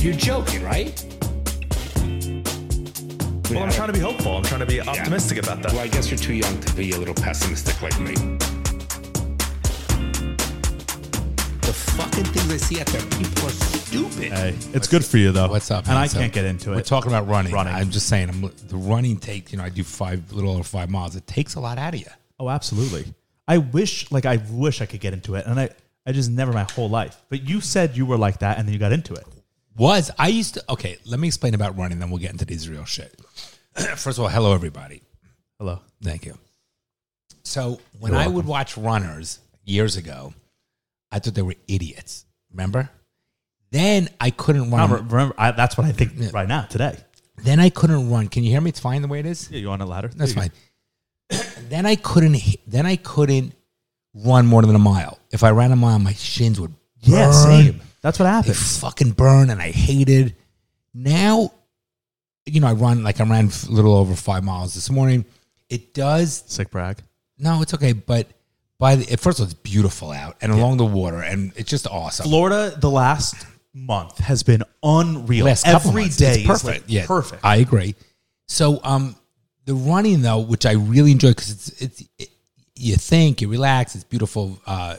You're joking, right? Well, I'm trying to be hopeful. I'm trying to be optimistic about that. Well, I guess you're too young to be a little pessimistic like me. The fucking things I see out there, people are stupid. Hey, it's good for you though. What's up? And man? I can't get into it. We're talking about running. Running. I'm just saying, the running takes, I do little over 5 miles. It takes a lot out of you. Oh, absolutely. I wish I could get into it, and I just never my whole life. But you said you were like that, and then you got into it. Okay, let me explain about running, then we'll get into the Israel shit. First of all, hello, everybody. Hello. Thank you. So when I would watch runners years ago, I thought they were idiots. Remember? Then I couldn't run. Remember, that's what I think right now, today. Then I couldn't run. Can you hear me? It's fine the way it is? Yeah, you want a ladder? That's fine. Then I couldn't run more than a mile. If I ran a mile, my shins would burn. Yeah, same. That's what They happens. fucking burn, and I hated. Now, I ran a little over 5 miles this morning. It does. Sick brag. No, it's okay. But first of all, it's beautiful out and along the water, and it's just awesome. Florida, the last month has been unreal. Last couple Every months, day it's perfect. is perfect. I agree. So, the running though, which I really enjoy because you think, you relax, it's beautiful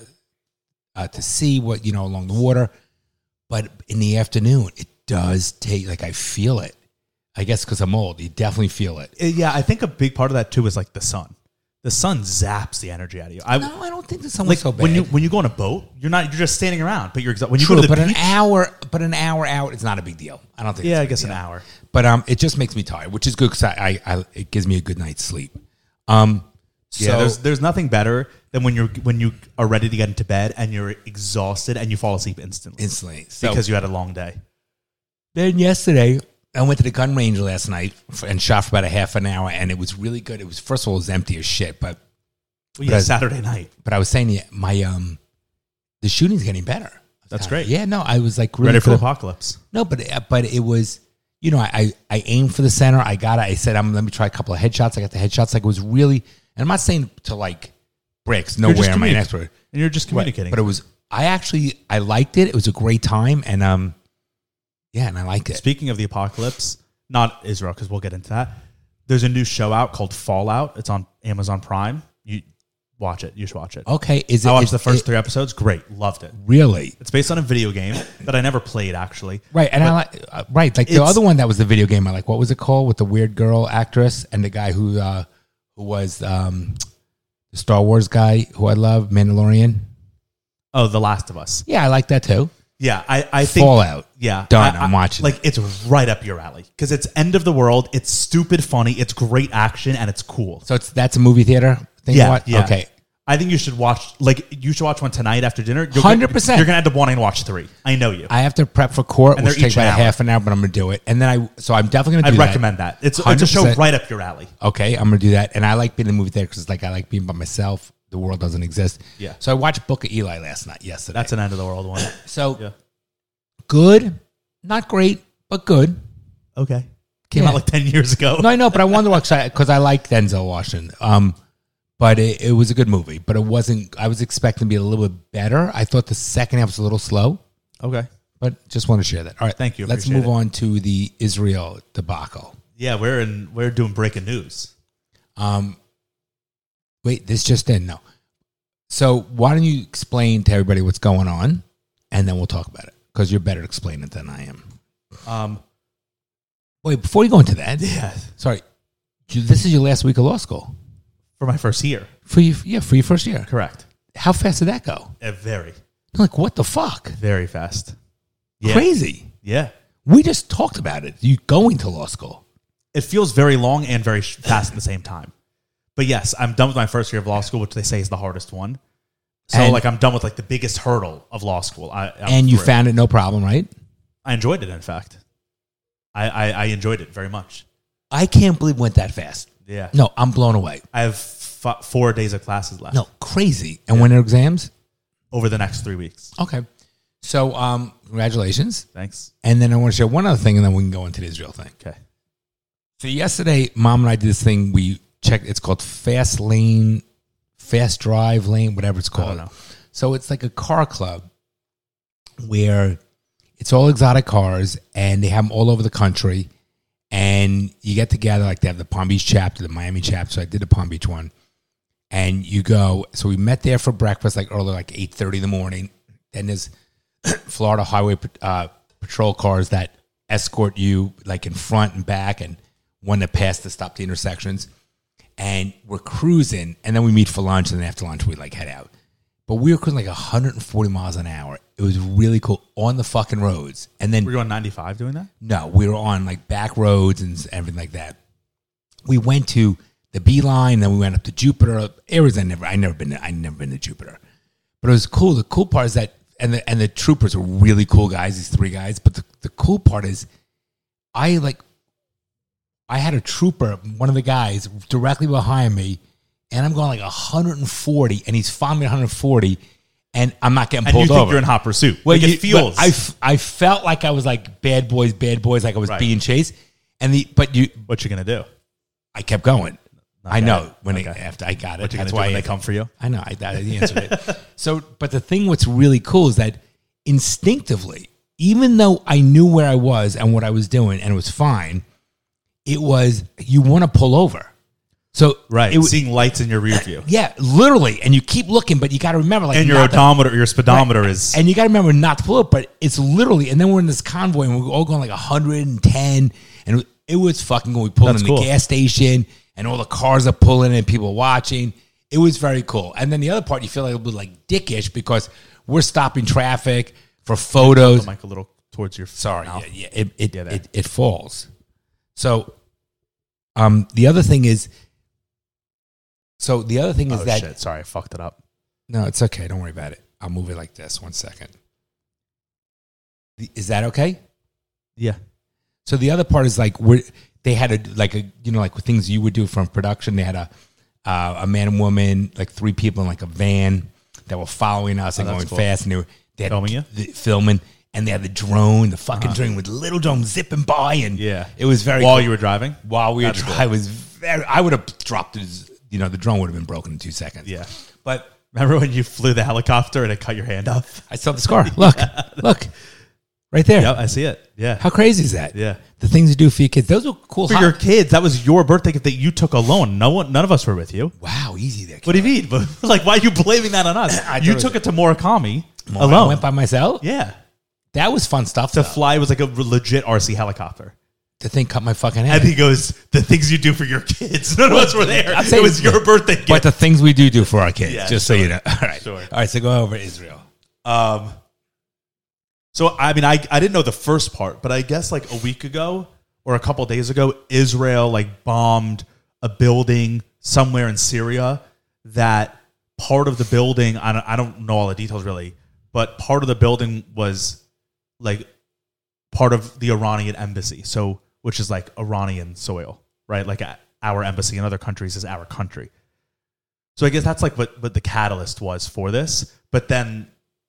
to see what along the water, but in the afternoon it does take I feel it. I guess because I'm old, you definitely feel it. Yeah, I think a big part of that too is the sun. The sun zaps the energy out of you. No, I don't think the sun was so bad. When you go on a boat, you're just standing around, but you're when you True, go to the but beach, an hour out, it's not a big deal. I don't think. Yeah, it's a I big guess deal. an hour. But it just makes me tired, which is good because it gives me a good night's sleep. Yeah, there's nothing better than when you are ready to get into bed and you're exhausted and you fall asleep instantly because you had a long day. Then yesterday, I went to the gun range last night and shot for about a half an hour, and it was really good. It was, first of all, it was empty as shit, but Saturday night. But I was saying, the shooting's getting better. That's great. Yeah, no, I was really ready for the cool. apocalypse. No, but it was, I aimed for the center. I got it. I said, let me try a couple of headshots. I got the headshots. It was really, and I'm not saying to bricks. Nowhere am I an expert. And you're just communicating. But it was, I liked it. It was a great time, and and I liked it. Speaking of the apocalypse, not Israel, because we'll get into that. There's a new show out called Fallout. It's on Amazon Prime. You watch it. You should watch it. Okay, I watched the first 3 episodes. Great, loved it. Really? It's based on a video game that I never played actually. Right, and the other one that was the video game I like. What was it called with the weird girl actress and the guy who was the Star Wars guy who I love, Mandalorian? Oh, The Last of Us. Yeah, I like that too. Yeah, I think Fallout. Yeah, done. I'm watching. It's right up your alley because it's end of the world. It's stupid funny. It's great action and it's cool. So that's a movie theater thing. Yeah. Okay. I think you should watch. You should watch one tonight after dinner. 100%. You're gonna end up wanting to watch 3. I know you. I have to prep for court, And which they're takes each an about hour. half an hour, but I'm going to do it. And then I'm definitely going to do I'd that. recommend that. It's a show 100%. right up your alley. Okay, I'm going to do that. And I like being in the movie theater because I like being by myself. The world doesn't exist. Yeah. So I watched Book of Eli yesterday. That's an end of the world one. So Yeah. good, not great, but good. Okay. Came out 10 years ago. No, I know, but I wonder because I like Denzel Washington. But it was a good movie. But it wasn't. I was expecting to be a little bit better. I thought the second half was a little slow. Okay. But just want to share that. All right, Thank you. Let's Appreciate move it. on to the Israel debacle. Yeah, we're doing breaking news. Wait, this just in. No. So why don't you explain to everybody what's going on, and then we'll talk about it because you're better at explaining it than I am. Wait, before you go into that, Yeah. sorry, this is your last week of law school For my first year. for your first year. Correct. How fast did that go? Very, Like, what the fuck? very fast. Yeah. Crazy. Yeah. We just talked about it. You going to law school? It feels very long and very fast at the same time. But yes, I'm done with my first year of law school, which they say is the hardest one. So And- I'm done with the biggest hurdle of law school. And you found it no problem, right? I enjoyed it. In fact, I enjoyed it very much. I can't believe it went that fast. Yeah. No, I'm blown away. I have 4 days of classes left. No, crazy. And when are exams? Over the next 3 weeks. Okay. So, congratulations. Thanks. And then I want to share one other thing, and then we can go into the Israel thing. Okay. So yesterday, Mom and I did this thing. We checked. It's called Fast Drive Lane, whatever it's called. know. So it's like a car club where It's all exotic cars, and they have them all over the country. And you get together, like they have the Palm Beach chapter, the Miami chapter. So I did the Palm Beach one. And you go, so we met there for breakfast, like early, like 8:30 in the morning. Then there's Florida Highway Patrol cars that escort you like in front and back, and one that pass to stop the intersections. And we're cruising, and then we meet for lunch, and then after lunch we like head out. But we were cruising like 140 miles an hour. It was really cool on the fucking roads. And then were you on 95 doing that? No, we were on like back roads and everything like that. We went to the Beeline, then we went up to Jupiter. Areas I never been to Jupiter, but it was cool. The cool part is that, and the troopers are really cool guys. These 3 guys, but the cool part is, I had a trooper, one of the guys, directly behind me. And I'm going like 140, and he's following me 140, and I'm not getting pulled over. And you think you're in hot pursuit. Well, like it feels. I felt like I was like bad boys, like I was being chased. What you gonna do? I kept going. Okay. I know after I got it. What you gonna do when they come for you? I know. I answered it. So, but the thing what's really cool is that instinctively, even though I knew where I was and what I was doing, and it was fine, it was you want to pull over. So seeing lights in your rear view. Yeah, literally. And you keep looking, but you got to remember. Like, and your odometer, your speedometer is... And you got to remember not to pull up, but it's literally... And then we're in this convoy, and we're all going like 110, and it was fucking going. We pulled in the gas station, and all the cars are pulling, and people are watching. It was very cool. And then the other part, you feel like a little like dickish, because we're stopping traffic for photos. The mic a little towards your... Sorry. Mouth. Yeah, it falls. So, the other thing is... that... Shit. Sorry, I fucked it up. No, it's okay. Don't worry about it. I'll move it like this. 1 second. Is that okay? Yeah. So the other part is like they had like things you would do from production. They had a man and woman, like 3 people in like a van that were following us and going fast. And they had filming you? Filming. And they had the drone, the fucking drone with little drone zipping by. And it was very While you were driving? While we were driving. I would have dropped it. The drone would have been broken in 2 seconds. Yeah. But remember when you flew the helicopter and it cut your hand off? I saw the scar. Look. Right there. Yep, I see it. Yeah. How crazy is that? Yeah. The things you do for your kids. Those are cool. For your kids. That was your birthday gift that you took alone. None of us were with you. Wow, easy there. What do you mean? Like, why are you blaming that on us? You took it to Murakami alone. I went by myself? Yeah. That was fun stuff. To fly was like a legit RC helicopter. The thing cut my fucking head. And he goes, the things you do for your kids. None of us were there. It was your birthday gift. But the things we do for our kids, so you know. All right. Sure. All right, so go over Israel. So, I mean, I didn't know the first part, but I guess like a week ago or a couple of days ago, Israel like bombed a building somewhere in Syria that part of the building, I don't know all the details really, but part of the building was like part of the Iranian embassy. So, which is like Iranian soil, right? Like our embassy in other countries is our country. So I guess that's like what the catalyst was for this. But then,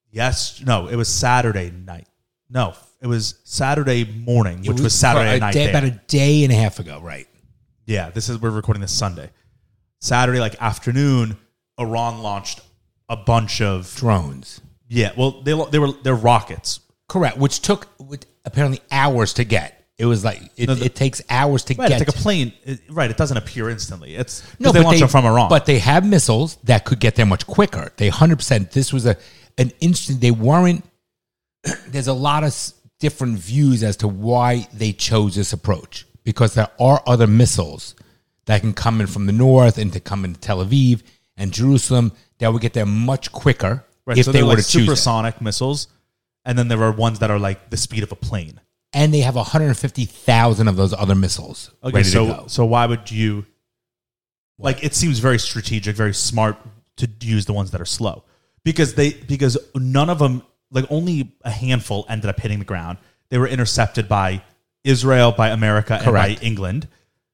it was Saturday night. No, it was Saturday morning, which was Saturday night. About a day and a half ago, right? Yeah, we're recording this Sunday. Saturday, like afternoon, Iran launched a bunch of drones. Yeah, well, they're rockets. Correct, which took apparently hours to get. It was like it takes hours to get. It's like a plane. It doesn't appear instantly. It's they launch them from Iran, but they have missiles that could get there much quicker. They 100%. This was an instant. They weren't. There's a lot of different views as to why they chose this approach, because there are other missiles that can come in from the north and to come into Tel Aviv and Jerusalem that would get there much quicker if they were to choose supersonic missiles. And then there are ones that are like the speed of a plane. And they have 150,000 of those other missiles ready to go. So why would you... Like, it seems very strategic, very smart to use the ones that are slow. Because none of them... Like, only a handful ended up hitting the ground. They were intercepted by Israel, by America, and by England.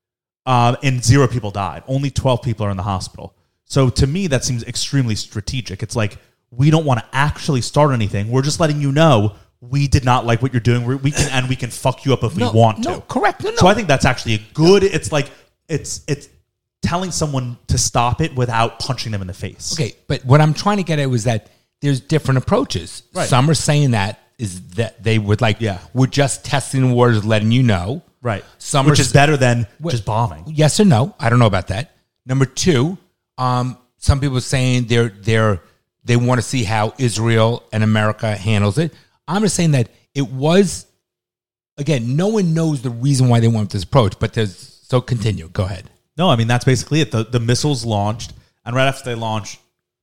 And 0 people died. Only 12 people are in the hospital. So to me, that seems extremely strategic. It's like, we don't want to actually start anything. We're just letting you know we did not like what you're doing. We can fuck you up if we want to. Correct. No. So I think that's actually a good. It's like it's telling someone to stop it without punching them in the face. Okay, but what I'm trying to get at was that there's different approaches. Right. Some are saying that is that they would like, Yeah. we're just testing the waters, letting you know. Right. Some Which are is better than just bombing. Yes or no? I don't know about that. Number two, some people are saying they want to see how Israel and America handles it. I'm just saying that it was, again, no one knows the reason why they want this approach, but so continue. Go ahead. No, I mean, that's basically it. The missiles launched, and right after they launched,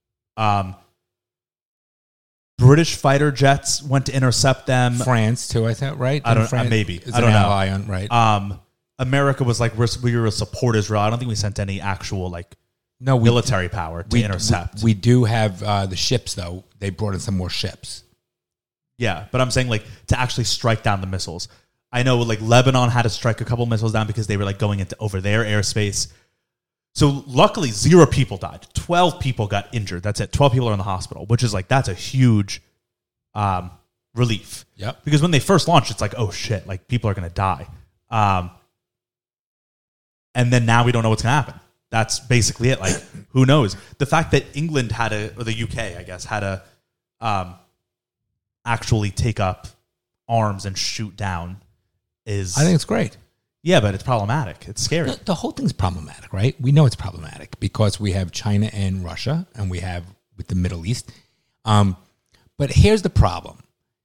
British fighter jets went to intercept them. France too, I think, right? I don't France maybe. is I don't an know. ally on, right? America was like, we were to support Israel. I don't think we sent any actual No, military power to intercept. We do have the ships, though. They brought in some more ships. Yeah, but I'm saying to actually strike down the missiles. I know Lebanon had to strike a couple missiles down because they were going into over their airspace. So luckily 0 people died. 12 people got injured. That's it. 12 people are in the hospital, which is that's a huge relief. Yep. Because when they first launched, it's oh shit, people are going to die. And then now we don't know what's going to happen. That's basically it. Who knows? The fact that England or the UK, I guess, had to actually take up arms and shoot down is... I think it's great. Yeah, but it's problematic. It's scary. The whole thing's problematic, right? We know it's problematic because we have China and Russia, and we have with the Middle East. But here's the problem.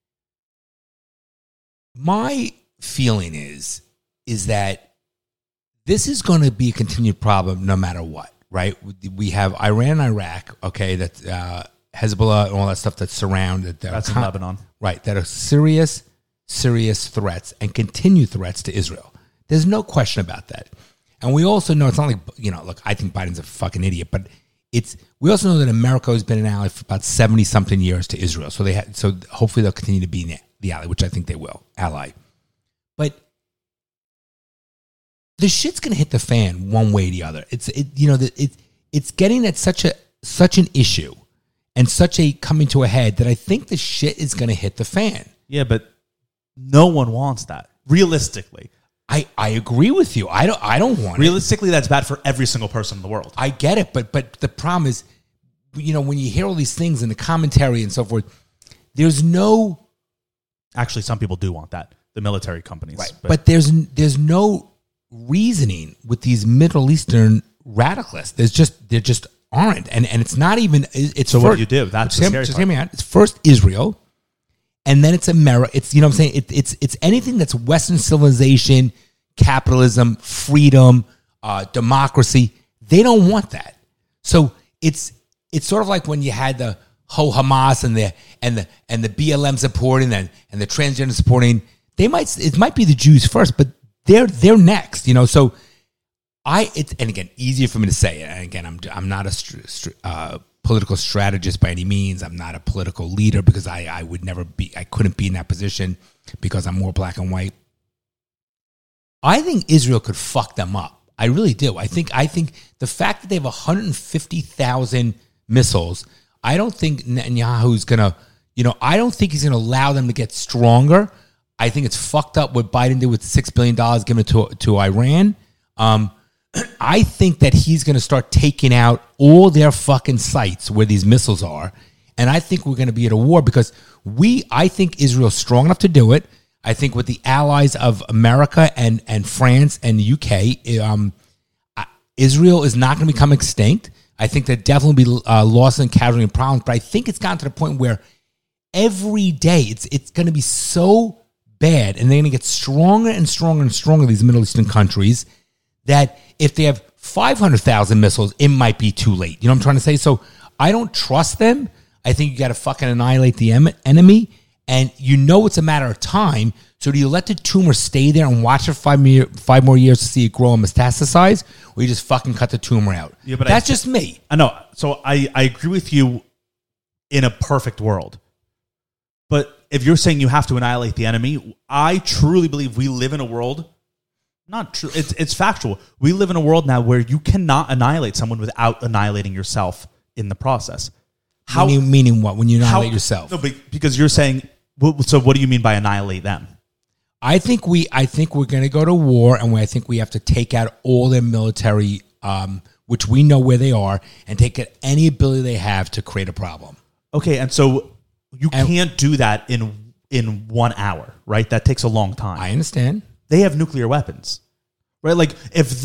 My feeling is that this is going to be a continued problem no matter what, right? We have Iran and Iraq, okay, that Hezbollah and all that stuff that surround it. That's in Lebanon. Right, that are serious threats and continued threats to Israel. There's no question about that. And we also know, it's not look, I think Biden's a fucking idiot, but we also know that America has been an ally for about 70-something years to Israel. So so hopefully they'll continue to be the ally, which I think they will, ally. But the shit's going to hit the fan one way or the other. It's getting at such an issue and such a coming to a head that I think the shit is going to hit the fan. Yeah, but no one wants that. Realistically. I agree with you. I don't want it. Realistically, that's bad for every single person in the world. I get it, but the problem is, when you hear all these things in the commentary and so forth, there's no... Actually, some people do want that. The military companies. Right. But there's no reasoning with these Middle Eastern radicalists. There just aren't. And it's not even... It's so what do you do? That's the scary part. Hear me out. It's first Israel, and then it's America. It's, what I'm saying? It's anything that's Western civilization, capitalism, freedom, democracy. They don't want that. So it's sort of like when you had the Hamas and the BLM supporting and the transgender supporting. It might be the Jews first, but they're next. So and again, easier for me to say. And again, I'm not a political strategist by any means. I'm not a political leader because I couldn't be in that position because I'm more black and white. I think Israel could fuck them up. I really do. I think the fact that they have 150,000 missiles, I don't think Netanyahu's going to, I don't think he's going to allow them to get stronger. I think it's fucked up what Biden did with $6 billion given to Iran. I think that he's going to start taking out all their fucking sites where these missiles are. And I think we're going to be at a war because I think Israel's strong enough to do it. I think with the allies of America and France and the UK, Israel is not going to become extinct. I think there definitely will be loss and casualty and problems. But I think it's gotten to the point where every day it's going to be so bad and they're going to get stronger and stronger and stronger, these Middle Eastern countries, that if they have 500,000 missiles, it might be too late. You know what I'm trying to say? So I don't trust them. I think you got to fucking annihilate the enemy. And it's a matter of time. So do you let the tumor stay there and watch it 5 more years to see it grow and metastasize? Or you just fucking cut the tumor out? Yeah, but that's just me. I know. So I agree with you in a perfect world. But if you're saying you have to annihilate the enemy, I truly believe we live in a world... Not true. It's factual. We live in a world now where you cannot annihilate someone without annihilating yourself in the process. Meaning what? When you annihilate yourself? No, because you're saying. So what do you mean by annihilate them? I think we're going to go to war, and I think we have to take out all their military, which we know where they are, and take out any ability they have to create a problem. Okay, and so you can't do that in in 1 hour, right? That takes a long time. I understand. They have nuclear weapons, right? Like if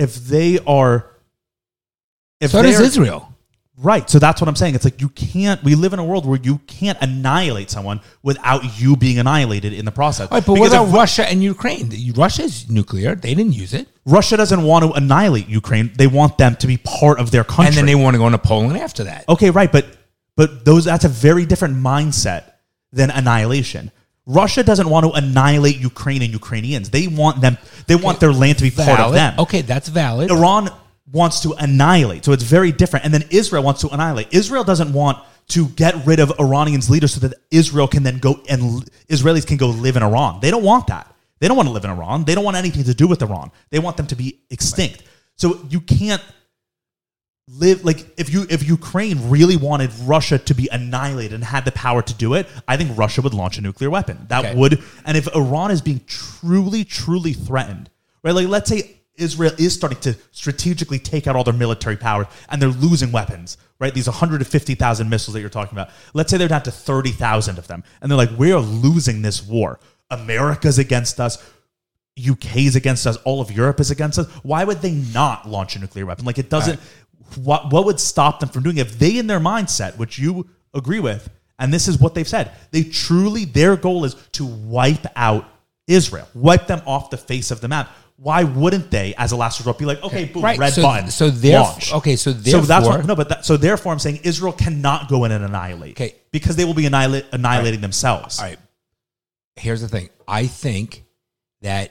So does Israel. Right. So that's what I'm saying. It's like we live in a world where you can't annihilate someone without you being annihilated in the process. All right, but Because what about if Russia and Ukraine? Russia's nuclear. They didn't use it. Russia doesn't want to annihilate Ukraine. They want them to be part of their country. And then they want to go into Poland after that. Okay, right. But that's a very different mindset than annihilation. Russia doesn't want to annihilate Ukraine and Ukrainians. They want their land to be part of them. Okay, that's valid. Iran wants to annihilate. So it's very different. And then Israel wants to annihilate. Israel doesn't want to get rid of Iranians' leaders so that Israel can then go and Israelis can go live in Iran. They don't want that. They don't want to live in Iran. They don't want anything to do with Iran. They want them to be extinct. So you can't live like if Ukraine really wanted Russia to be annihilated and had the power to do it, I think Russia would launch a nuclear weapon. That would, and if Iran is being truly, truly threatened, right? Like let's say Israel is starting to strategically take out all their military power and they're losing weapons, right? These 150,000 missiles that you're talking about. Let's say they're down to 30,000 of them. And they're like, we are losing this war. America's against us. UK's against us. All of Europe is against us. Why would they not launch a nuclear weapon? Like it doesn't, what would stop them from doing it? If they in their mindset, which you agree with, and this is what they've said, their goal is to wipe out Israel, wipe them off the face of the map. Why wouldn't they, as a last resort, be like, okay, boom, red button, launch? So therefore, I'm saying Israel cannot go in and annihilate, because they will be annihilating themselves. All right. Here's the thing. I think that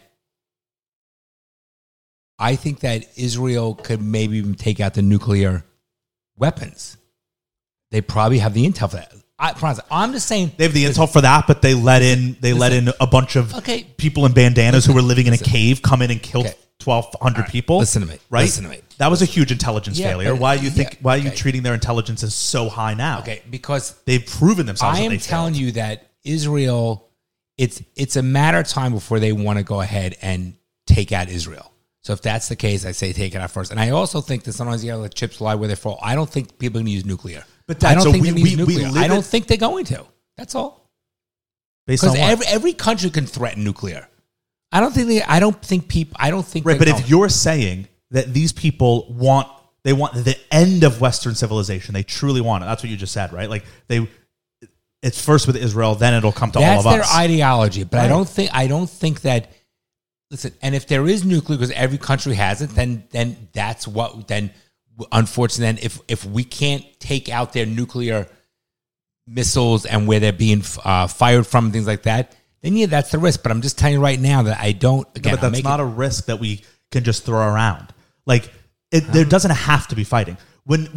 Israel could maybe even take out the nuclear weapons. They probably have the intel for that. I'm just saying they have the intel for that, but they let in a bunch of people in bandanas who were living in a cave come in and kill 1,200 people. Listen to me. Right? Listen to me. That was a huge intelligence failure. Why are you treating their intelligence as so high now? Okay, because they've proven themselves. I am telling you that Israel, it's a matter of time before they want to go ahead and take out Israel. So if that's the case, I say take it out first. And I also think that sometimes you got to let chips lie where they fall. I don't think people are going to use nuclear. But I don't think they're going to use nuclear. I don't think they're going to. That's all. Because every country can threaten nuclear. I don't think people. Right, but if you're saying that these people want the end of Western civilization, they truly want it. That's what you just said, right? Like it's first with Israel, then it'll come to all of us. That's their ideology. But right. I don't think that. Listen, and if there is nuclear, because every country has it, then that's what then. Unfortunately, then if we can't take out their nuclear missiles and where they're being fired from and things like that, then yeah, that's the risk. But I'm just telling you right now that I don't. Again, but that's not a risk that we can just throw around. Like there doesn't have to be fighting. When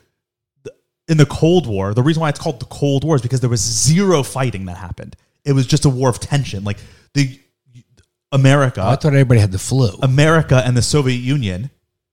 in the Cold War, the reason why it's called the Cold War is because there was zero fighting that happened. It was just a war of tension. Like America. I thought everybody had the flu. America and the Soviet Union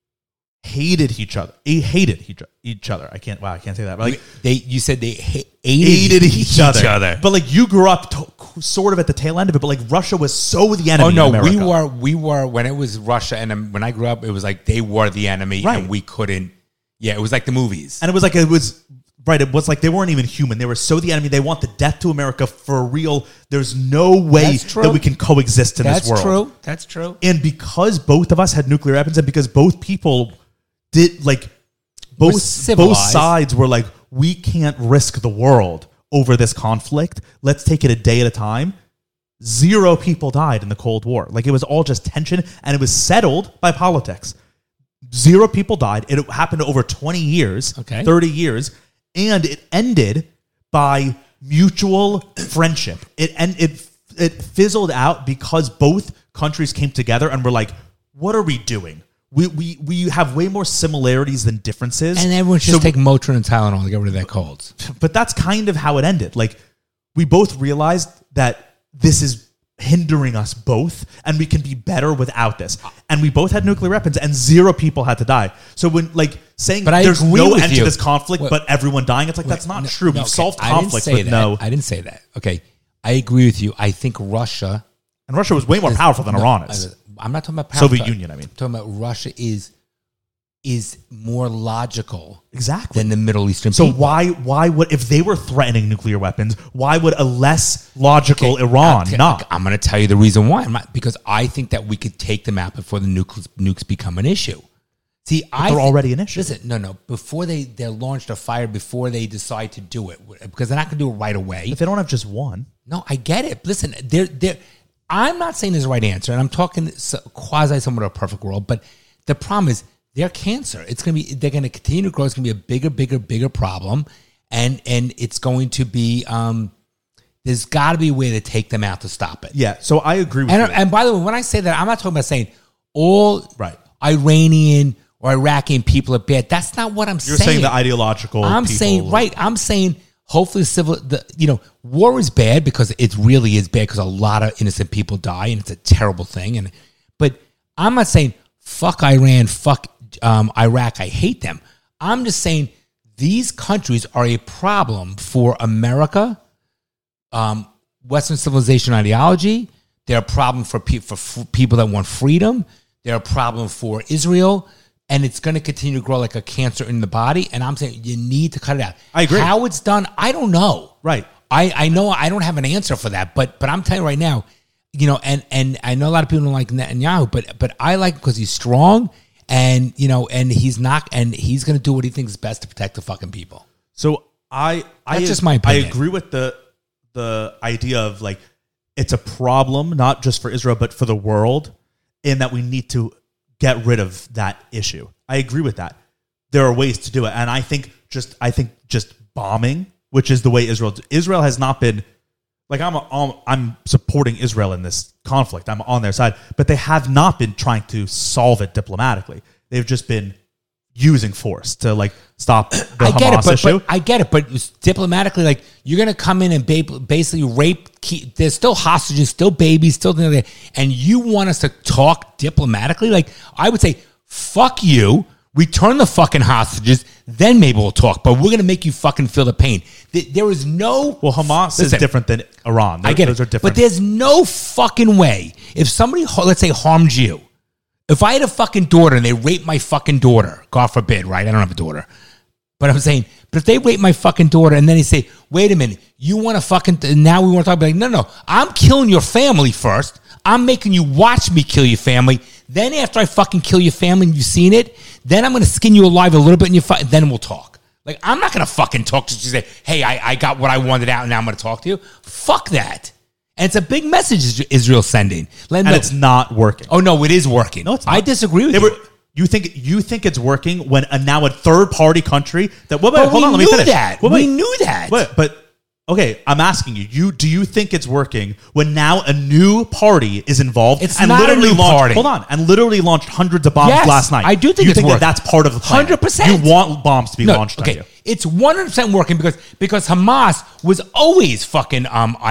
hated each other. Each other. I can't say that. But like you said they hated each other. But like you grew up sort of at the tail end of it. But like Russia was so the enemy. Oh no, of America. we were when it was Russia, and when I grew up, it was like they were the enemy, right. And we couldn't. Yeah, it was like the movies, and it was like It was like they weren't even human. They were so the enemy. They want the death to America for real. There's no way that we can coexist in this world. That's true. And because both of us had nuclear weapons, and because both people did, like, both sides were like, we can't risk the world over this conflict. Let's take it a day at a time. 0 people died in the Cold War. Like, it was all just tension, and it was settled by politics. 0 people died. It happened over 20 years, 30 years. And it ended by mutual friendship. It fizzled out because both countries came together and were like, what are we doing? We have way more similarities than differences. And everyone should take Motrin and Tylenol to get rid of their colds. But that's kind of how it ended. Like, we both realized that this is hindering us both, and we can be better without this. And we both had nuclear weapons, and 0 people had to die. So when, like, saying there's no end to this conflict, but everyone dying, it's like, that's not true. We've solved conflict with no... I didn't say that. Okay. I agree with you. I think Russia... And Russia was way more powerful than Iran is. I'm not talking about power. Soviet Union, I mean. I'm talking about Russia is is more logical Exactly. than the Middle Eastern So people. why would, if they were threatening nuclear weapons, why would a less logical Iran not? I'm going to tell you the reason why. Because I think that we could take them out before the nukes become an issue. See, They're already an issue. Listen, no. Before they're launched a fire, before they decide to do it, because they're not going to do it right away. If they don't have just one. No, I get it. Listen, I'm not saying there's a right answer, and I'm talking quasi somewhat of a perfect world, but the problem is they're cancer. They're going to continue to grow. It's going to be a bigger problem, and it's going to be. There's got to be a way to take them out to stop it. Yeah. So I agree with you. And by the way, when I say that, I'm not talking about saying all Right. Iranian or Iraqi people are bad. That's not what I'm saying. You're saying the ideological. I'm saying hopefully war is bad because it really is bad because a lot of innocent people die and it's a terrible thing. But I'm not saying fuck Iran, fuck Iraq. I hate them. I'm just saying these countries are a problem for America, Western civilization ideology. They're a problem for people that want freedom. They're a problem for Israel. And it's going to continue to grow like a cancer in the body. And I'm saying you need to cut it out. I agree. How it's done, I don't know. Right. I know I don't have an answer for that. But I'm telling you right now, and I know a lot of people don't like Netanyahu, but I like him because he's strong and he's not, and he's going to do what he thinks is best to protect the fucking people. So that's just my opinion. I agree with the idea of like it's a problem not just for Israel but for the world, in that we need to get rid of that issue. I agree with that. There are ways to do it, and I think just bombing, which is the way Israel has not been. Like I'm supporting Israel in this conflict. I'm on their side, but they have not been trying to solve it diplomatically. They've just been using force to like stop the Hamas issue. I get it, but diplomatically, like you're going to come in and basically rape. There's still hostages, still babies, still things like that, and you want us to talk diplomatically? Like I would say, fuck you. Return the fucking hostages, then maybe we'll talk. But we're going to make you fucking feel the pain. There is no... Well, Hamas is different than Iran. I get those it. are different. But there's no fucking way. If somebody, let's say, harmed you. If I had a fucking daughter and they raped my fucking daughter, God forbid, right? I don't have a daughter. But I'm saying, but if they rape my fucking daughter and then they say, wait a minute, you want to fucking... Now we want to talk about... No. I'm killing your family first. I'm making you watch me kill your family. Then after I fucking kill your family and you've seen it, then I'm going to skin you alive a little bit and then we'll talk. Like, I'm not going to fucking talk to you and say, hey, I got what I wanted out and now I'm going to talk to you. Fuck that. And it's a big message Israel's sending. And it's not working. Oh, no, it is working. No, it's not. I disagree with you. You think it's working when now a third party country that... Hold on, let me finish. We knew that. But okay, I'm asking you. Do you think it's working when now a new party is involved? It's not a new party. Hold on, and literally launched hundreds of bombs last night. I do think it's working. That's part of the plan. 100%. You want bombs to be launched on you. It's 100% working because Hamas was always fucking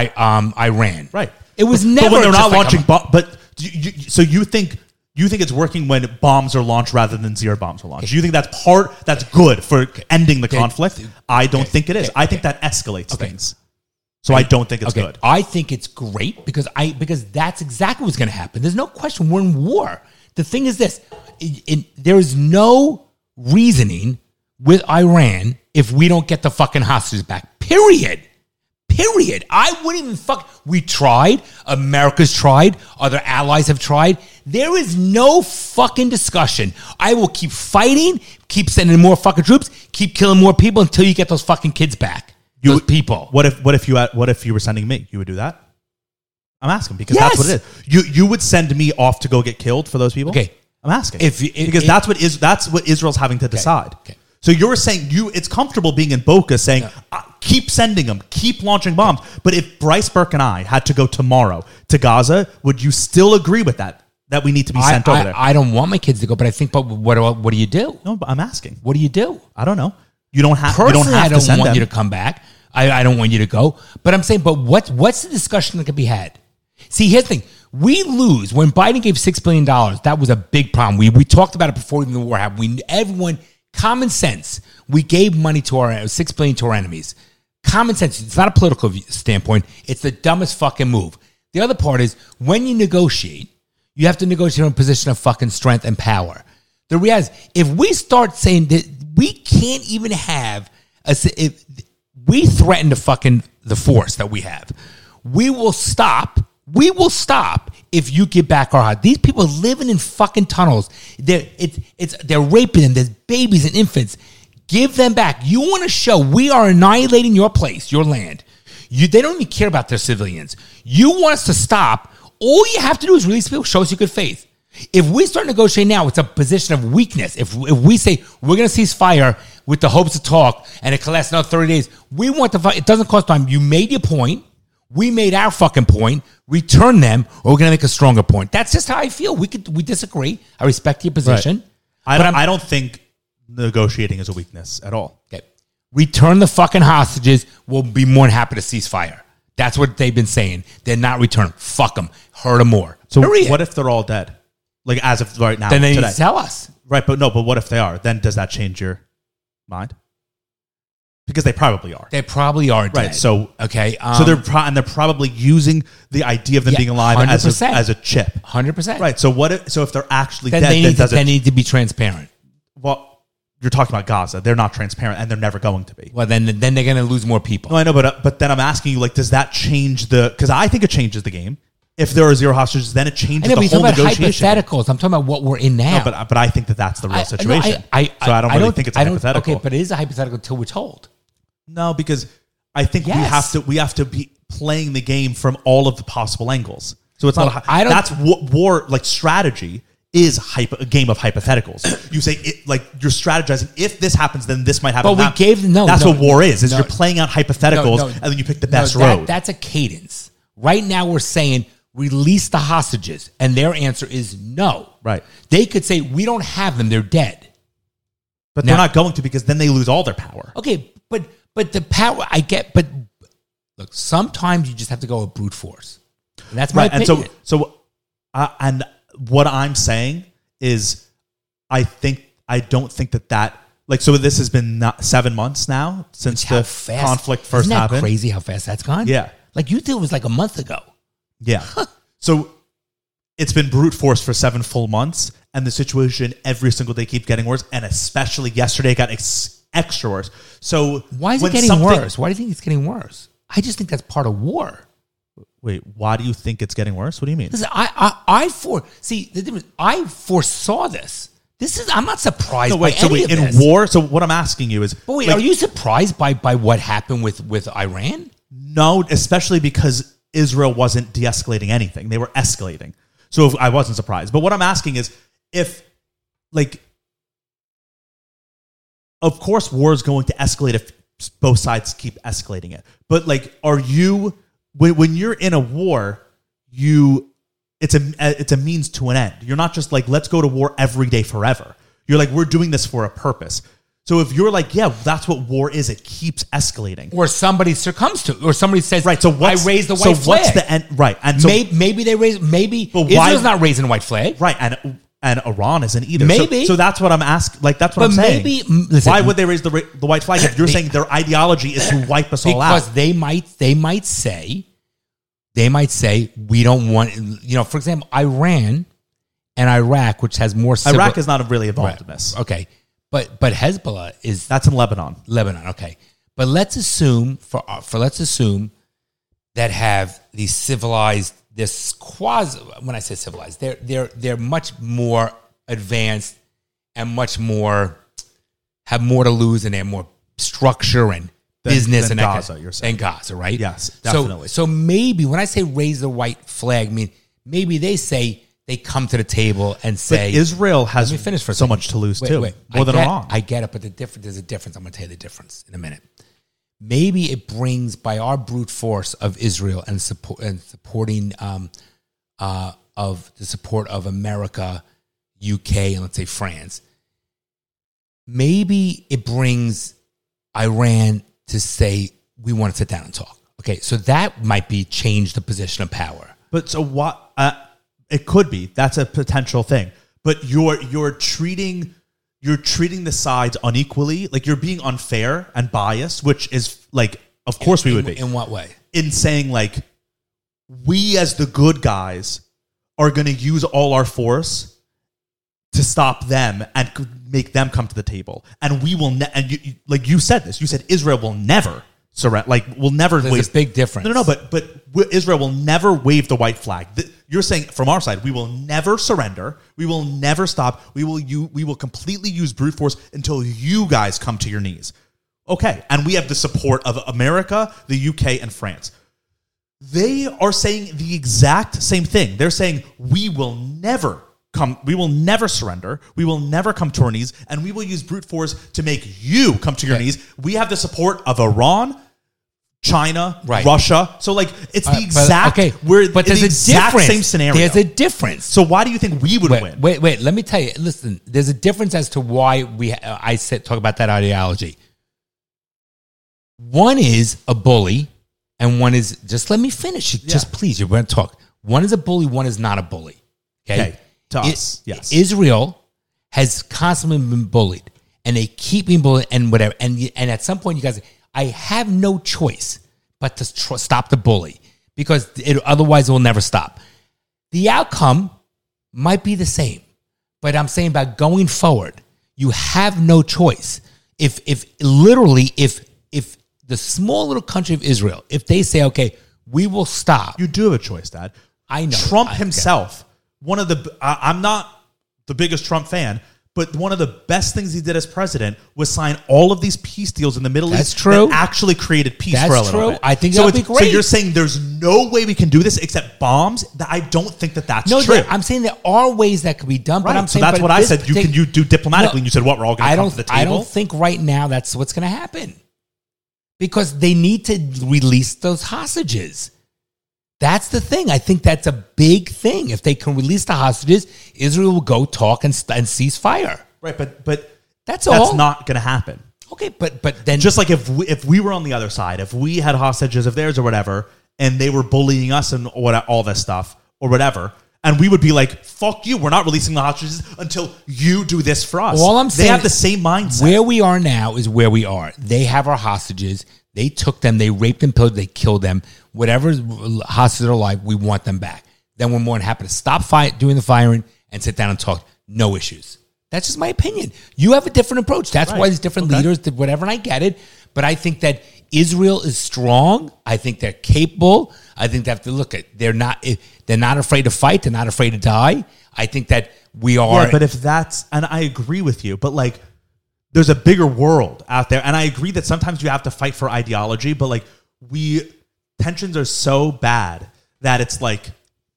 Iran. Right. It was never. But when they're not like launching bombs, so you think it's working when bombs are launched rather than zero bombs are launched? You think that's good for ending the conflict? I don't think it is. I think that escalates things. So I don't think it's good. I think it's great because that's exactly what's going to happen. There's no question. We're in war. The thing is this: there is no reasoning with Iran if we don't get the fucking hostages back. Period. I wouldn't even We tried. America's tried. Other allies have tried. There is no fucking discussion. I will keep fighting, keep sending more fucking troops, keep killing more people until you get those fucking kids back. Those people. What if you were sending me? You would do that? I'm asking because that's what it is. You would send me off to go get killed for those people? Okay. I'm asking. Because that's what Israel's having to decide. Okay. So you're saying it's comfortable being in Boca saying, keep sending them, keep launching bombs. But if Bryce Burke and I had to go tomorrow to Gaza, would you still agree with that we need to be sent over there? I don't want my kids to go, but I think, but what do you do? No, but I'm asking. What do you do? I don't know. You don't have Personally, I don't want them. you to come back. I don't want you to go. But I'm saying, but what's the discussion that could be had? See, here's the thing. We lose. When Biden gave $6 billion, that was a big problem. We talked about it before even the war happened. Everyone... Common sense. We gave money to $6 billion to our enemies. Common sense. It's not a political standpoint. It's the dumbest fucking move. The other part is when you negotiate, you have to negotiate from a position of fucking strength and power. The reality is, if we start saying that we can't even have, if we threaten the force that we have, we will stop. We will stop if you get back our house. These people living in fucking tunnels. They're raping them. There's babies and infants. Give them back. You want to show we are annihilating your place, your land. They don't even care about their civilians. You want us to stop. All you have to do is release people, show us your good faith. If we start negotiating now, it's a position of weakness. If we say we're going to cease fire with the hopes to talk and it can last another 30 days, we want the fight. It doesn't cost time. You made your point. We made our fucking point. Return them, or we're going to make a stronger point. That's just how I feel. We disagree. I respect your position. Right. I don't think negotiating is a weakness at all. Okay. Return the fucking hostages. We'll be more than happy to cease fire. That's what they've been saying. They're not returning. Fuck them. Hurt them more. So what if they're all dead? Like as of right now, then they today. need to tell us. Right, but what if they are? Then does that change your mind? Because they probably are. They probably are dead. Right, so okay. So they're probably using the idea of them being alive as a chip. 100%. Right. So if they're actually then dead, they need to be transparent. Well, you're talking about Gaza. They're not transparent, and they're never going to be. Well, then they're going to lose more people. No, I know, but then I'm asking you, like, does that change because I think it changes the game. If there are zero hostages, then it changes the whole negotiation. Hypotheticals. I'm talking about what we're in now. No, but I think that's the real situation. So I don't really think it's a hypothetical. Okay, but it is a hypothetical until we're told. No, because I think we have to be playing the game from all of the possible angles. So it's not. That's what war strategy is. A game of hypotheticals. You say it like you're strategizing. If this happens, then this might happen. But That's what war is. You're playing out hypotheticals, and then you pick the best road. That's a cadence. Right now, we're saying release the hostages, and their answer is no. Right. They could say we don't have them; they're dead. But they're not going to, because then they lose all their power. Okay, but the power I get. But look, sometimes you just have to go with brute force. And that's my opinion. And what I'm saying is, I don't think that so this has been 7 months now since the conflict first happened. Isn't that crazy how fast that's gone? Yeah. Like you think it was like a month ago. Yeah. So it's been brute force for 7 full months, and the situation every single day keeps getting worse, and especially yesterday got extra worse. So why is it getting worse? Why do you think it's getting worse? I just think that's part of war. Wait, why do you think it's getting worse? What do you mean? Listen, the difference. I foresaw this. I'm not surprised by any of this. In war. So what I'm asking you is, are you surprised by what happened with Iran? No, especially because Israel wasn't de-escalating anything; they were escalating. So I wasn't surprised. But what I'm asking is, of course, war is going to escalate if both sides keep escalating it. But are you? When you're in a war, it's a means to an end. You're not just let's go to war every day forever. You're we're doing this for a purpose. So if you're that's what war is, it keeps escalating. Or somebody succumbs to, or somebody says, right. So I raise the white flag. So what's the end? Right. And so maybe they raise. Maybe Israel's not raising a white flag. Right. And Iran isn't either. Maybe. So that's what I'm asking. That's what I'm saying. Listen, why would they raise the white flag if you're saying their ideology is to wipe us all out? Because they might say we don't want. For example, Iran and Iraq, which has more. Iraq is not really involved in this. Okay, but Hezbollah is. That's in Lebanon. Okay, but let's assume that have these civilized. This quasi, when I say civilized, they're much more advanced and much more have more to lose, and they have more structure and business than Gaza. You're saying and Gaza, right? Yes, definitely. So maybe when I say raise the white flag, I mean maybe they say they come to the table and say Israel has so much to lose too, more than Iran. I get it, but there's a difference. I'm going to tell you the difference in a minute. Maybe it brings by our brute force of Israel and supporting of the support of America, UK, and let's say France. Maybe it brings Iran to say we want to sit down and talk. Okay, so that might be change the position of power. But so what? It could be. That's a potential thing. But you're treating the sides unequally. You're being unfair and biased, which is of course we would be. In what way? In saying we as the good guys are going to use all our force to stop them and make them come to the table. And we will, and like you said this, you said Israel will never surrender, like will never. There's a big difference. No, but Israel will never wave the white flag. You're saying from our side, we will never surrender. We will never stop. We will completely use brute force until you guys come to your knees. Okay, and we have the support of America, the UK, and France. They are saying the exact same thing. They're saying we will never surrender. We will never come to our knees, and we will use brute force to make you come to your knees. We have the support of Iran, China, Russia. So like it's the exact but there's a difference. Same scenario. There's a difference. So why do you think we would win? Wait. Let me tell you. Listen, there's a difference as to why talk about that ideology. One is a bully, and one is just let me finish. Just please, you're going to talk. One is a bully. One is not a bully. Okay. To us, yes. Israel has constantly been bullied, and they keep being bullied, and whatever. And at some point, you guys, I have no choice but to stop the bully because otherwise it will never stop. The outcome might be the same, but I'm saying about going forward, you have no choice. If the small little country of Israel, if they say, okay, we will stop. You do have a choice, Dad. I know. Trump himself, one of the, I'm not the biggest Trump fan, but one of the best things he did as president was sign all of these peace deals in the Middle East true. that actually created peace for a little bit. I think that would be great. So you're saying there's no way we can do this except bombs? I don't think that's true. I'm saying there are ways that could be done, but I'm saying that's what I said. You do diplomatically, and you said what? We're all going to come to the table? I don't think right now that's what's going to happen. Because they need to release those hostages. That's the thing. I think that's a big thing. If they can release the hostages, Israel will go talk and cease fire. Right, but that's all. That's not going to happen. Okay, but then just like if we were on the other side, if we had hostages of theirs or whatever, and they were bullying us and all this stuff or whatever, and we would be like, "Fuck you! We're not releasing the hostages until you do this for us." All I'm saying, they have the same mindset. Where we are now is where we are. They have our hostages. They took them. They raped and pillaged. They killed them. Whatever hostages are alive, we want them back. Then we're more than happy to stop doing the firing and sit down and talk. No issues. That's just my opinion. You have a different approach. That's why there's different leaders, whatever, and I get it. But I think that Israel is strong. I think they're capable. I think they have to look at. They're not afraid to fight. They're not afraid to die. I think that we are. Yeah, but if that's, and I agree with you, but like, there's a bigger world out there, and I agree that sometimes you have to fight for ideology. But like, tensions are so bad that it's like,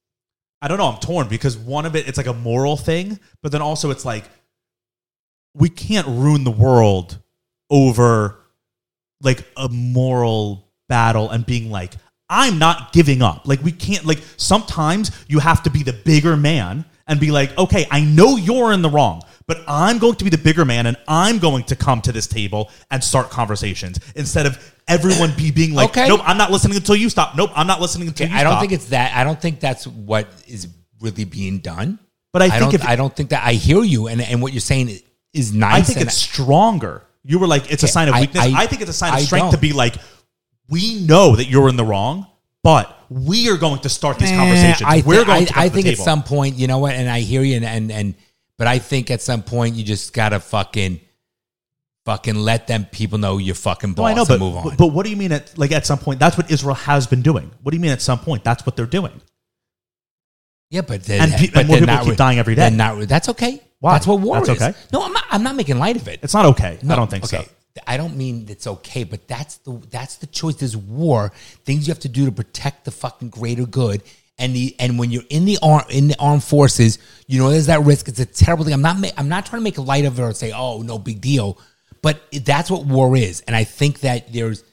I don't know. I'm torn because one of it's like a moral thing, but then also it's like, we can't ruin the world over like a moral battle and being like, I'm not giving up. Like we can't, like sometimes you have to be the bigger man and be like, okay, I know you're in the wrong, but I'm going to be the bigger man and I'm going to come to this table and start conversations instead of everyone being like, nope, I'm not listening until you stop. Nope, I'm not listening until you stop. I don't think it's that. I don't think that's what is really being done. But I don't think that. I hear you, and what you're saying is nice. I think it's stronger. You were like, it's a sign of weakness. I think it's a sign of strength to be like, we know that you're in the wrong, but we are going to start these conversations. I think at some point, you know what, and I hear you, but I think at some point you just gotta fucking let them people know you're fucking boss and move on. But what do you mean at some point? That's what Israel has been doing. What do you mean at some point? That's what they're doing. Yeah, but more people keep dying every day. That's okay. Why? That's what war is. Okay. No, I'm not making light of it. It's not okay. No, I don't think so. I don't mean it's okay, but that's the choice. There's war, things you have to do to protect the fucking greater good. And when you're in the armed forces, you know there's that risk. It's a terrible thing. I'm not trying to make light of it or say, oh, no big deal. But that's what war is. And I think that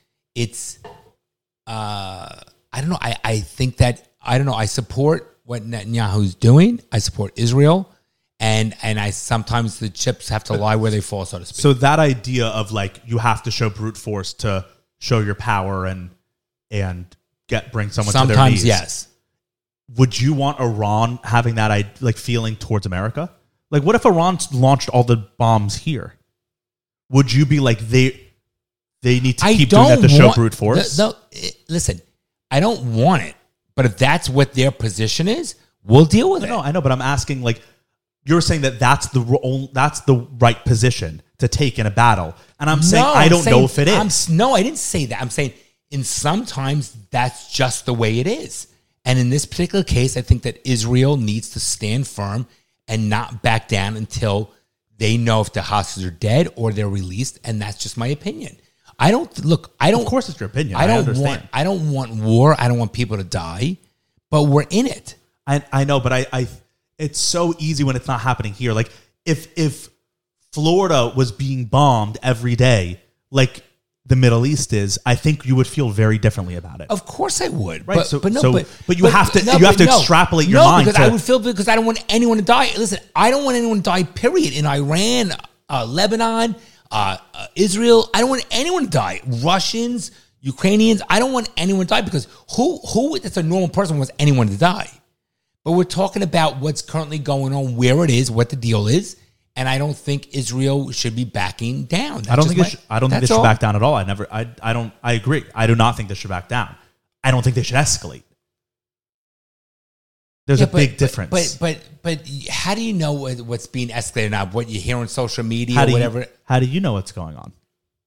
I don't know. I think that, I don't know. I support what Netanyahu's doing. I support Israel. And I sometimes the chips have to lie where they fall, so to speak. So that idea of like you have to show brute force to show your power and bring someone to their knees. Sometimes, yes. Would you want Iran having that like feeling towards America? Like, what if Iran launched all the bombs here? Would you be like they need to keep doing that to show brute force? Listen, I don't want it, but if that's what their position is, we'll deal with it. No, I know, but I'm asking like. you're saying that that's the right position to take in a battle. And I'm saying, I don't know if it is. No, I didn't say that. I'm saying in sometimes that's just the way it is. And in this particular case, I think that Israel needs to stand firm and not back down until they know if the hostages are dead or they're released. And that's just my opinion. Of course it's your opinion. I don't want war. I don't want people to die, but we're in it. I know, but it's so easy when it's not happening here. Like if Florida was being bombed every day, like the Middle East is, I think you would feel very differently about it. Of course I would. Right. But you have to extrapolate your mind. Because I would feel, because I don't want anyone to die. Listen, I don't want anyone to die, period. In Iran, Lebanon, Israel, I don't want anyone to die. Russians, Ukrainians, I don't want anyone to die, because who that's a normal person wants anyone to die. But we're talking about what's currently going on, where it is, what the deal is. And I don't think Israel should be backing down. I don't think they should back down at all. I agree. I do not think they should back down. I don't think they should escalate. There's a big difference. But how do you know what's being escalated now? What you hear on social media or whatever? How do you know what's going on?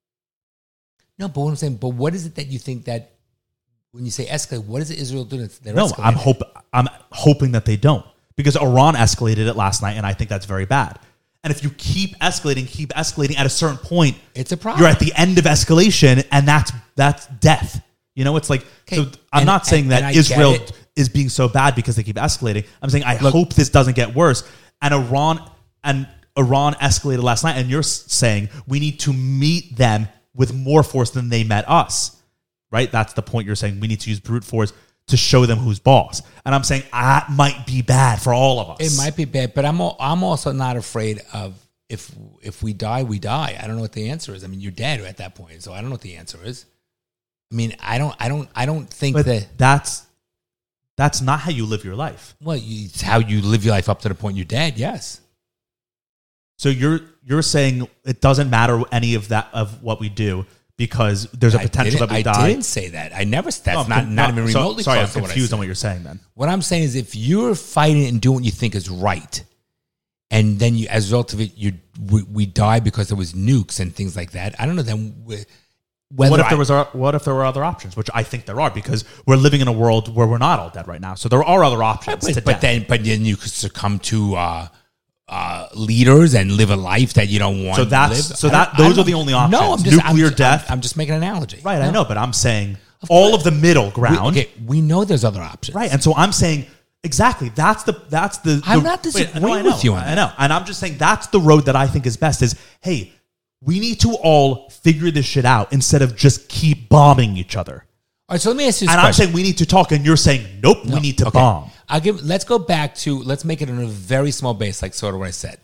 No, but what I'm saying, but what is it that you think that when you say escalate, what is it Israel doing? I'm hoping that they don't, because Iran escalated it last night, and I think that's very bad. And if you keep escalating, at a certain point, it's a problem. You're at the end of escalation, and that's death. You know, it's like, so I'm not saying that Israel is being so bad because they keep escalating. I'm saying I hope this doesn't get worse. And Iran escalated last night, and you're saying we need to meet them with more force than they met us. Right? That's the point you're saying. We need to use brute force to show them who's boss. And I'm saying that might be bad for all of us. It might be bad, but I'm also not afraid of if we die, we die. I don't know what the answer is. I mean, you're dead at that point, so I don't know what the answer is. I mean, I don't think that's not how you live your life. Well, it's how you live your life up to the point you're dead. Yes. So you're saying it doesn't matter any of that of what we do, because there's a potential that we die. I didn't say that. I never. That's not even remotely. Sorry, I'm close to confused on what you're saying. Then what I'm saying is, if you're fighting and doing what you think is right, and then you, as a result of it, we die because there was nukes and things like that. I don't know. Then what if there were other options, which I think there are, because we're living in a world where we're not all dead right now. So there are other options. But then you could succumb to leaders and live a life that you don't want. Those are the only options. No, nuclear death. I'm just making an analogy. Right, no. I know, but I'm saying all of the middle ground. We know there's other options. Right, and so I'm saying exactly that's the. I'm not disagreeing with you on that. I know, and I'm just saying that's the road that I think is best. Is hey, we need to all figure this shit out instead of just keep bombing each other. All right, so let me ask you this question. I'm saying we need to talk, and you're saying nope, we need to bomb. Let's go back to, let's make it on a very small base, like sort of what I said.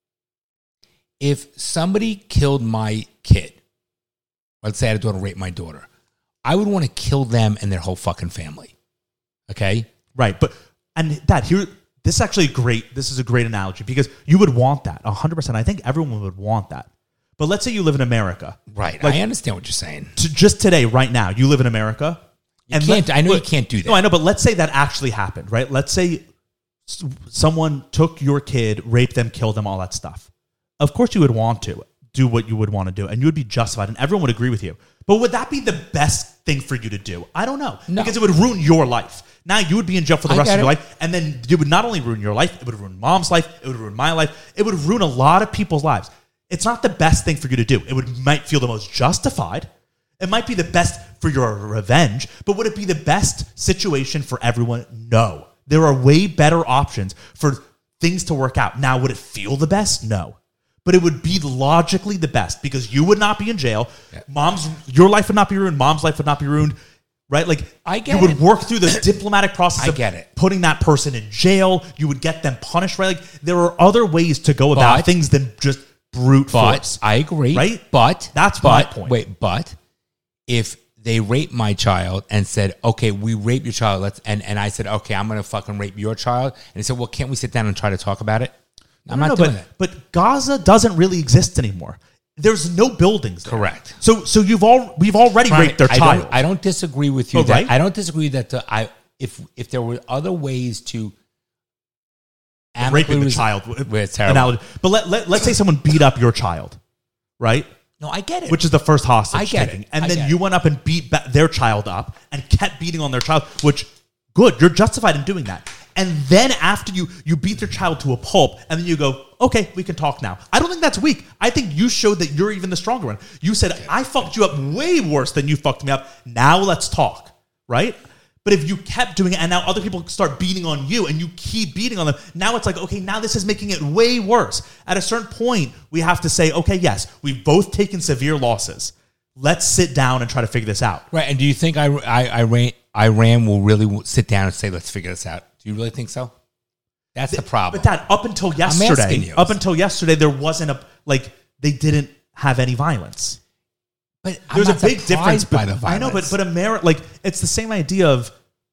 If somebody killed my kid, let's say I had a daughter rape my daughter, I would want to kill them and their whole fucking family. Okay? Right. This is a great analogy, because you would want that 100%. I think everyone would want that. But let's say you live in America. Right. I understand what you're saying. Just today, right now, you live in America. I know you can't do that. No, I know, but let's say that actually happened, right? Let's say someone took your kid, raped them, killed them, all that stuff. Of course you would want to do what you would want to do, and you would be justified, and everyone would agree with you. But would that be the best thing for you to do? I don't know. No. Because it would ruin your life. Now you would be in jail for the rest of your life, and then it would not only ruin your life, it would ruin mom's life, it would ruin my life, it would ruin a lot of people's lives. It's not the best thing for you to do. It might feel the most justified. It might be the best for your revenge, but would it be the best situation for everyone? No. There are way better options for things to work out. Now, would it feel the best? No. But it would be logically the best, because you would not be in jail. Your life would not be ruined. Mom's life would not be ruined. Right? Like, you would work through the diplomatic process of putting that person in jail. You would get them punished. Right? Like, there are other ways to go about things than just brute force. I agree. Right? But that's my point. But if they raped my child and said, okay, we raped your child, and I said, okay, I'm going to fucking rape your child. And they said, well, can't we sit down and try to talk about it? I'm not doing that. But Gaza doesn't really exist anymore. There's no buildings there. Correct. So we've already raped their child. I don't disagree with you. I don't disagree that if there were other ways to raping the was- child it's terrible. analogy. But let's say someone beat up your child, right? No, I get it. Which is the first hostage I get taking. it. And I then get you it. went up and beat their child up and kept beating on their child, which, good, you're justified in doing that. And then after you beat their child to a pulp, and then you go, okay, we can talk now. I don't think that's weak. I think you showed that you're even the stronger one. You said, I fucked you up way worse than you fucked me up. Now let's talk, right? But if you kept doing it and now other people start beating on you and you keep beating on them, now it's like, okay, now this is making it way worse. At a certain point, we have to say, okay, yes, we've both taken severe losses. Let's sit down and try to figure this out. Right. And do you think Iran will really sit down and say, let's figure this out? Do you really think so? That's the problem. But Dad, up until yesterday, there wasn't they didn't have any violence. But There's I'm a big not difference. surprised by the I know, violence. but America, it's the same idea of,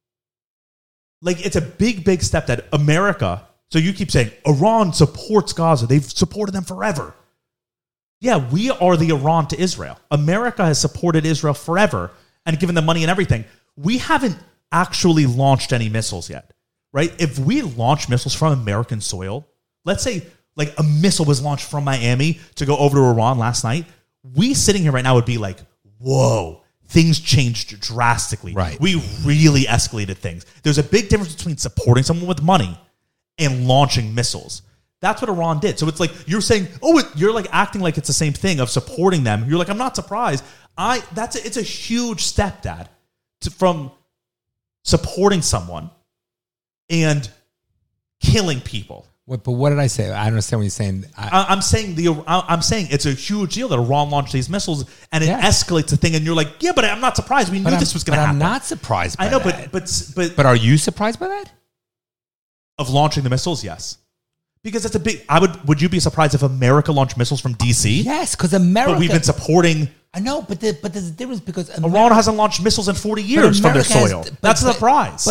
it's a big step that America. So you keep saying Iran supports Gaza. They've supported them forever. Yeah, we are the Iran to Israel. America has supported Israel forever and given them money and everything. We haven't actually launched any missiles yet, right? If we launch missiles from American soil, let's say a missile was launched from Miami to go over to Iran last night, we sitting here right now would be like, whoa, things changed drastically. Right. We really escalated things. There's a big difference between supporting someone with money and launching missiles. That's what Iran did. So it's like you're saying, you're acting like it's the same thing of supporting them. You're like, I'm not surprised. It's a huge step, Dad, from supporting someone and killing people. But what did I say? I don't understand what you're saying. I'm saying it's a huge deal that Iran launched these missiles and it escalates the thing. And you're like, yeah, but I'm not surprised. We knew this was going to happen. I'm not surprised by I know, that. but are you surprised by that? Of launching the missiles, yes. Because that's a big. Would you be surprised if America launched missiles from DC? Yes, because America. But we've been supporting. I know, but there's a difference because Iran hasn't launched missiles in 40 years from their soil. That's a surprise.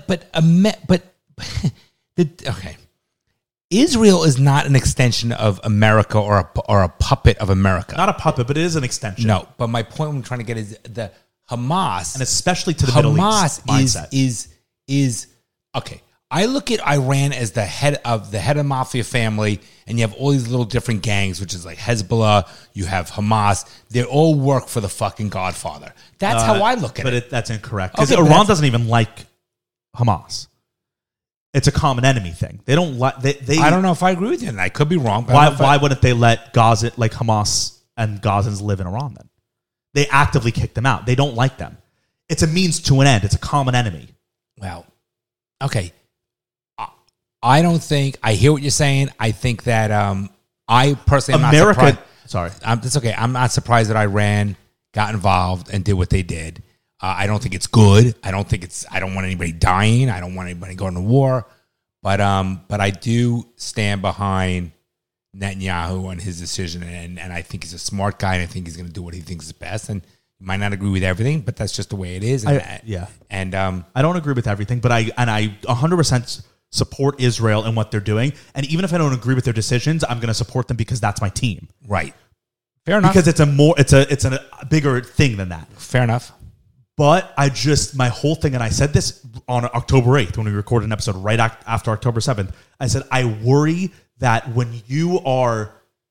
Okay. Israel is not an extension of America or a puppet of America. Not a puppet, but it is an extension. No, but my point I'm trying to get is the Hamas, and especially to the Middle East mindset. is okay. I look at Iran as the head of mafia family, and you have all these little different gangs, which is like Hezbollah. You have Hamas. They all work for the fucking Godfather. That's how I look at it. But that's incorrect because Iran doesn't even like Hamas. It's a common enemy thing. They don't like. They I don't know if I agree with you, and I could be wrong. But why wouldn't they let Gaza, Hamas and Gazans, live in Iran? Then they actively kick them out. They don't like them. It's a means to an end. It's a common enemy. Well, okay. I don't think I hear what you're saying. I think that I personally am not surprised. Sorry, that's okay. I'm not surprised that Iran got involved and did what they did. I don't think it's good. I don't want anybody dying. I don't want anybody going to war. But I do stand behind Netanyahu on his decision, and I think he's a smart guy, and I think he's going to do what he thinks is best. And you might not agree with everything, but that's just the way it is. And I don't agree with everything, but I 100% support Israel and what they're doing. And even if I don't agree with their decisions, I'm going to support them because that's my team. Right. Fair enough. Because it's a bigger thing than that. Fair enough. But my whole thing, and I said this on October 8th when we recorded an episode right after October 7th, I said, I worry that when you're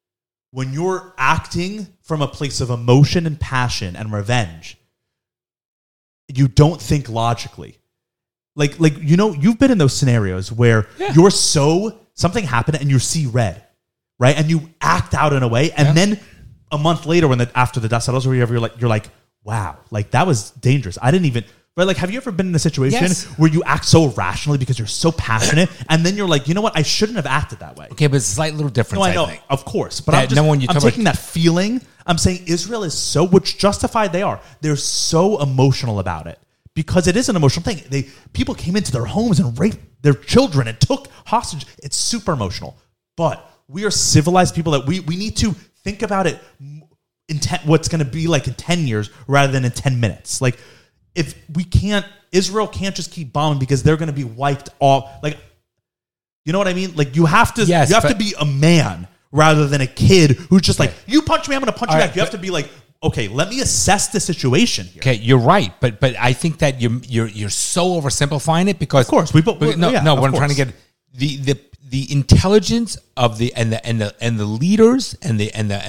acting from a place of emotion and passion and revenge, you don't think logically. You've been in those scenarios where you're something happened and you see red, right? And you act out in a way. And then a month later, after the dust settles, you're like, wow, that was dangerous. I didn't even, right? Have you ever been in a situation where you act so rationally because you're so passionate, and then you're like, you know what? I shouldn't have acted that way. Okay, but it's a slight little difference. No, I know, think. Of course, but I'm taking that feeling. I'm saying Israel is which justified they are. They're so emotional about it because it is an emotional thing. People came into their homes and raped their children and took hostage. It's super emotional, but we are civilized people that we need to think about it. What's going to be in 10 years rather than in 10 minutes. If Israel can't just keep bombing because they're going to be wiped off. You know what I mean? You have to to be a man rather than a kid who's just you punch me, I'm going to punch you back. You have to be okay, let me assess the situation here. Okay, you're right, but I think that you're so oversimplifying it because of course what I'm trying to get. the intelligence of the leaders and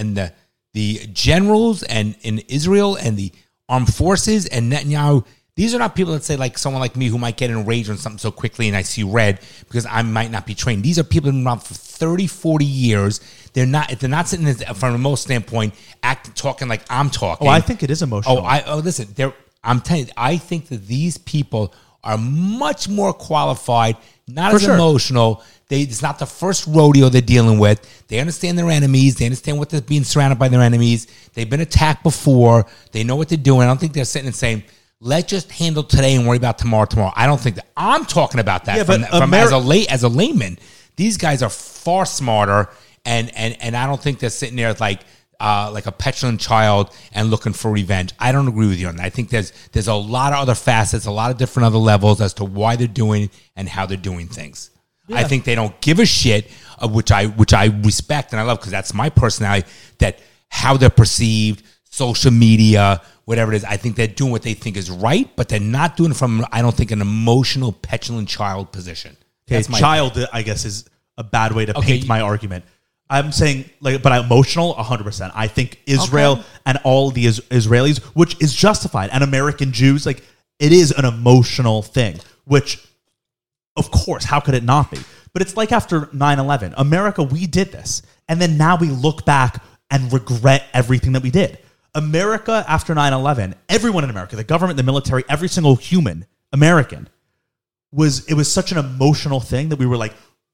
the generals and in Israel and the armed forces and Netanyahu. These are not people that say, like someone like me who might get enraged on something so quickly and I see red because I might not be trained. These are people who've been around for 30, 40 years. They're not sitting there from a most standpoint, talking like I'm talking. Oh, I think it is emotional. Listen, I'm telling you, I think that these people are much more qualified, not as emotional. It's not the first rodeo they're dealing with. They understand their enemies. They understand what they're being surrounded by their enemies. They've been attacked before. They know what they're doing. I don't think they're sitting and saying, let's just handle today and worry about tomorrow. I don't think that. I'm talking about that as a layman. These guys are far smarter, and I don't think they're sitting there like a petulant child and looking for revenge. I don't agree with you on that. I think there's a lot of other facets, a lot of different other levels as to why they're doing and how they're doing things. Yeah. I think they don't give a shit, which I respect and I love because that's my personality. That how they're perceived, social media, whatever it is. I think they're doing what they think is right, but they're not doing it from, I don't think, an emotional, petulant child position. Okay, child, opinion. I guess, is a bad way to paint my argument. I'm saying, but emotional, 100%. I think Israel and all the Israelis, which is justified, and American Jews, it is an emotional thing, which, of course, how could it not be? But it's like after 9/11. America, we did this. And then now we look back and regret everything that we did. America, after 9/11, everyone in America, the government, the military, every single human American, it was such an emotional thing that we were like,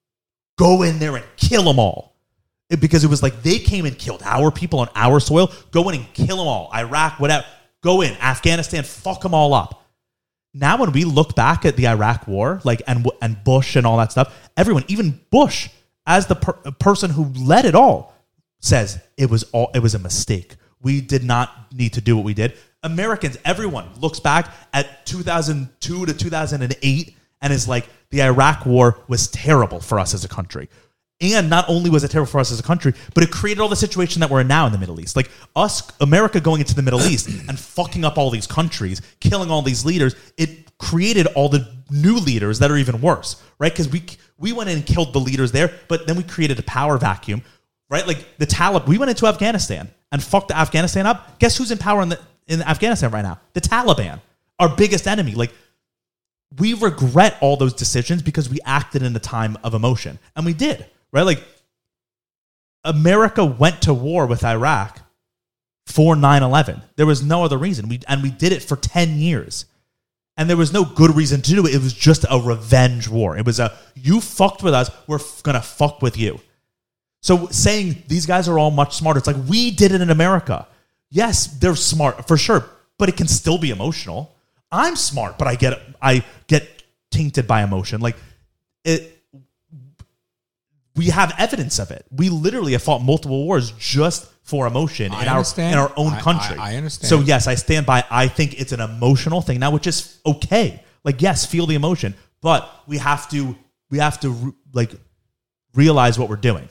go in there and kill them all. Because it was like they came and killed our people on our soil. Go in and kill them all. Iraq, whatever. Go in. Afghanistan, fuck them all up. Now when we look back at the Iraq war, and Bush and all that stuff, everyone, even Bush, as the person who led it all, says it was a mistake. We did not need to do what we did. Americans, everyone looks back at 2002 to 2008 and is like, the Iraq war was terrible for us as a country. And not only was it terrible for us as a country, but it created all the situation that we're in now in the Middle East. Like us, America going into the Middle East and fucking up all these countries, killing all these leaders, it created all the new leaders that are even worse, right? Because we went in and killed the leaders there, but then we created a power vacuum, right? Like the Taliban, we went into Afghanistan and fucked Afghanistan up. Guess who's in power in Afghanistan right now? The Taliban, our biggest enemy. Like, we regret all those decisions because we acted in a time of emotion. And we did, right? Like, America went to war with Iraq for 9/11. There was no other reason. We did it for 10 years. And there was no good reason to do it. It was just a revenge war. It was you fucked with us, we're going to fuck with you. So saying these guys are all much smarter, it's like, we did it in America. Yes, they're smart for sure, but it can still be emotional. I'm smart, but I get tainted by emotion. Like, we have evidence of it. We literally have fought multiple wars just for emotion in our own country. I understand. So yes, I stand by. I think it's an emotional thing now, which is okay. Like, yes, feel the emotion, but we have to like realize what we're doing.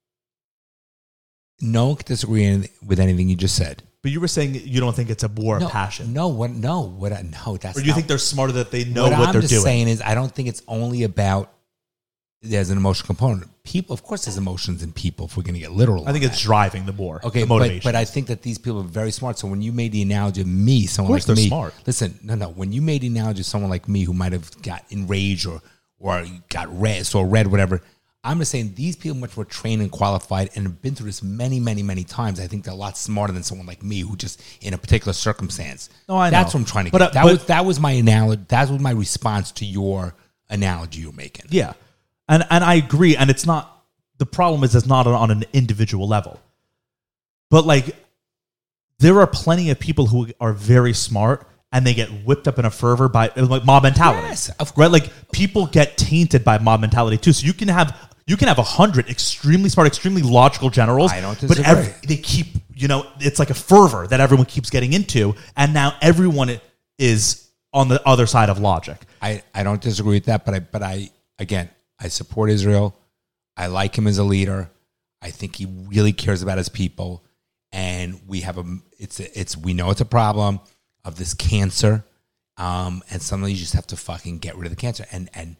No one can disagree with anything you just said. But you were saying you don't think it's a war of passion. That's or do you think they're smarter that they know what they're doing? What I'm just saying is, I don't think it's only about there's an emotional component. People, of course, there's emotions in people. If we're going to get literal, I think it's driving the war. Okay, the motivation. But I think that these people are very smart. So when you made the analogy of me, someone like me, they're smart. Listen, no. When you made the analogy of someone like me who might have got enraged or got red, whatever. I'm just saying these people are much more trained and qualified and have been through this many, many, many times. I think they're a lot smarter than someone like me who just in a particular circumstance. No, I know. That's what I'm trying to get. That was my analogy. That was my response to your analogy you're making. Yeah. And I agree. And it's not, the problem is it's not on an individual level. But like, there are plenty of people who are very smart and they get whipped up in a fervor by like mob mentality. Yes, of course. Right? Like, people get tainted by mob mentality too. So you can have 100 extremely smart, extremely logical generals. I don't disagree. But they keep, it's like a fervor that everyone keeps getting into. And now everyone is on the other side of logic. I don't disagree with that. But I support Israel. I like him as a leader. I think he really cares about his people. And we have we know it's a problem of this cancer. And suddenly you just have to fucking get rid of the cancer. And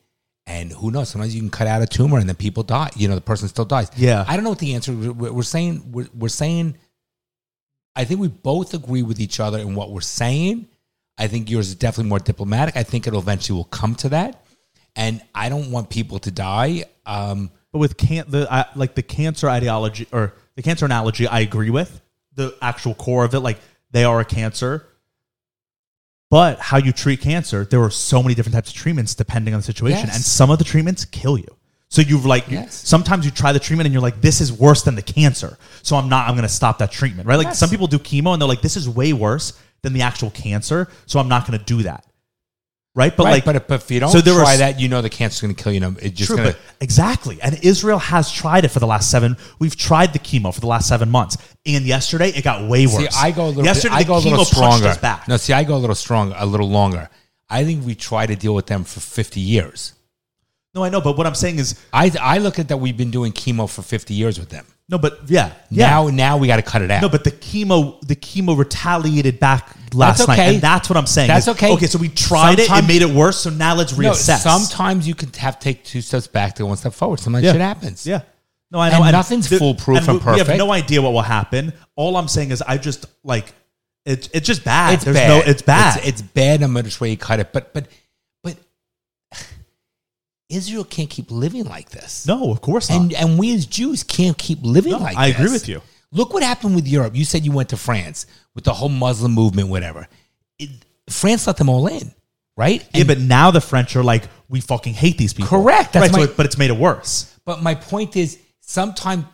And who knows? Sometimes you can cut out a tumor and then people die. The person still dies. Yeah. I don't know what the answer is. We're saying, I think we both agree with each other in what we're saying. I think yours is definitely more diplomatic. I think it'll eventually will come to that. And I don't want people to die. But with the cancer ideology or the cancer analogy, I agree with the actual core of it. Like, they are a cancer. But how you treat cancer, there are so many different types of treatments depending on the situation. Yes. And some of the treatments kill you. So sometimes you try the treatment and you're like, this is worse than the cancer. So I'm going to stop that treatment, right? Like some people do chemo and they're like, this is way worse than the actual cancer. So I'm not going to do that. Right. But but if you don't try that, the cancer's going to kill you. It's just going to. Exactly. And Israel has tried it for the last we've tried the chemo for the last 7 months. And yesterday it got way worse. See, I go a little chemo stronger. Us back. No, see, I go a little longer. I think we try to deal with them for 50 years. No, I know. But what I'm saying is, I look at that we've been doing chemo for 50 years with them. No, but yeah. Now we got to cut it out. No, but the chemo retaliated back last night, and that's what I'm saying. That's okay. Okay, so we tried it made it worse. So now let's reassess. Sometimes you can take 2 steps back to 1 step forward. Sometimes shit happens. Yeah. No, I know. And nothing's foolproof and perfect. We have no idea what will happen. All I'm saying is, I just like it's just bad. It's bad. It's bad. It's bad no matter which way you cut it. But Israel can't keep living like this. No, of course not. And we as Jews can't keep living like this. I agree with you. Look what happened with Europe. You said you went to France with the whole Muslim movement, whatever. France let them all in, right? Yeah, but now the French are like, we fucking hate these people. Correct. That's right. But it's made it worse. But my point is, sometimes,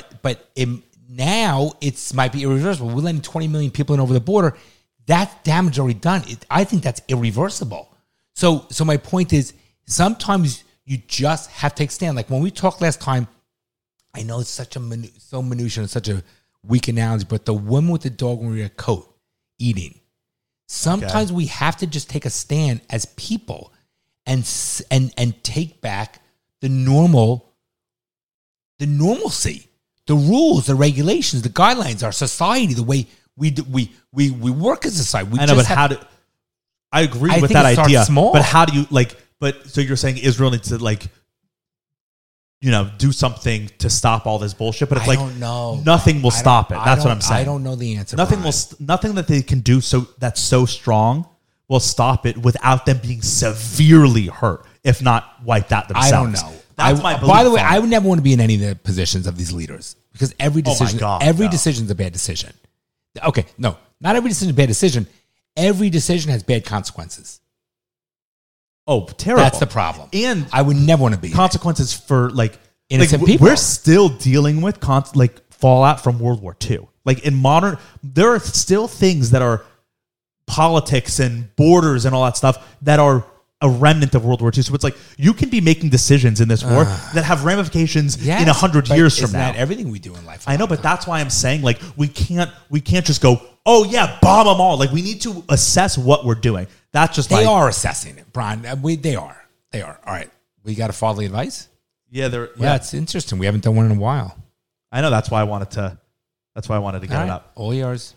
now it might be irreversible. We're letting 20 million people in over the border. That damage already done. I think that's irreversible. So my point is, sometimes you just have to take a stand. Like when we talked last time, I know it's such a so minutiae and such a weak analogy, but the woman with the dog wearing a coat eating. Sometimes we have to just take a stand as people and take back the normalcy, the rules, the regulations, the guidelines, our society, the way we work as a society. I know, but I agree with that idea. Small. But how do you But so you're saying Israel needs to do something to stop all this bullshit? But it's I don't know. Nothing will stop it. That's what I'm saying. I don't know the answer. Nothing that they can do that's so strong will stop it without them being severely hurt, if not wiped out themselves. I don't know. That's my belief. By the way, I would never want to be in any of the positions of these leaders because every decision, decision is a bad decision. Okay, no, not every decision is a bad decision. Every decision has bad consequences. Oh, terrible. That's the problem. And I would never want to be consequences for innocent people. We're still dealing with fallout from World War II. There are still things that are politics and borders and all that stuff that are a remnant of World War II. So it's you can be making decisions in this war that have ramifications in 100 years from now. Not everything we do in life. I know, but that's why I'm saying we can't just go, oh yeah, bomb them all. We need to assess what we're doing. That's just they are assessing it, Brian. They are. All right, we got a fatherly advice. Yeah, it's interesting. We haven't done one in a while. I know. That's why I wanted to get it up. All yours.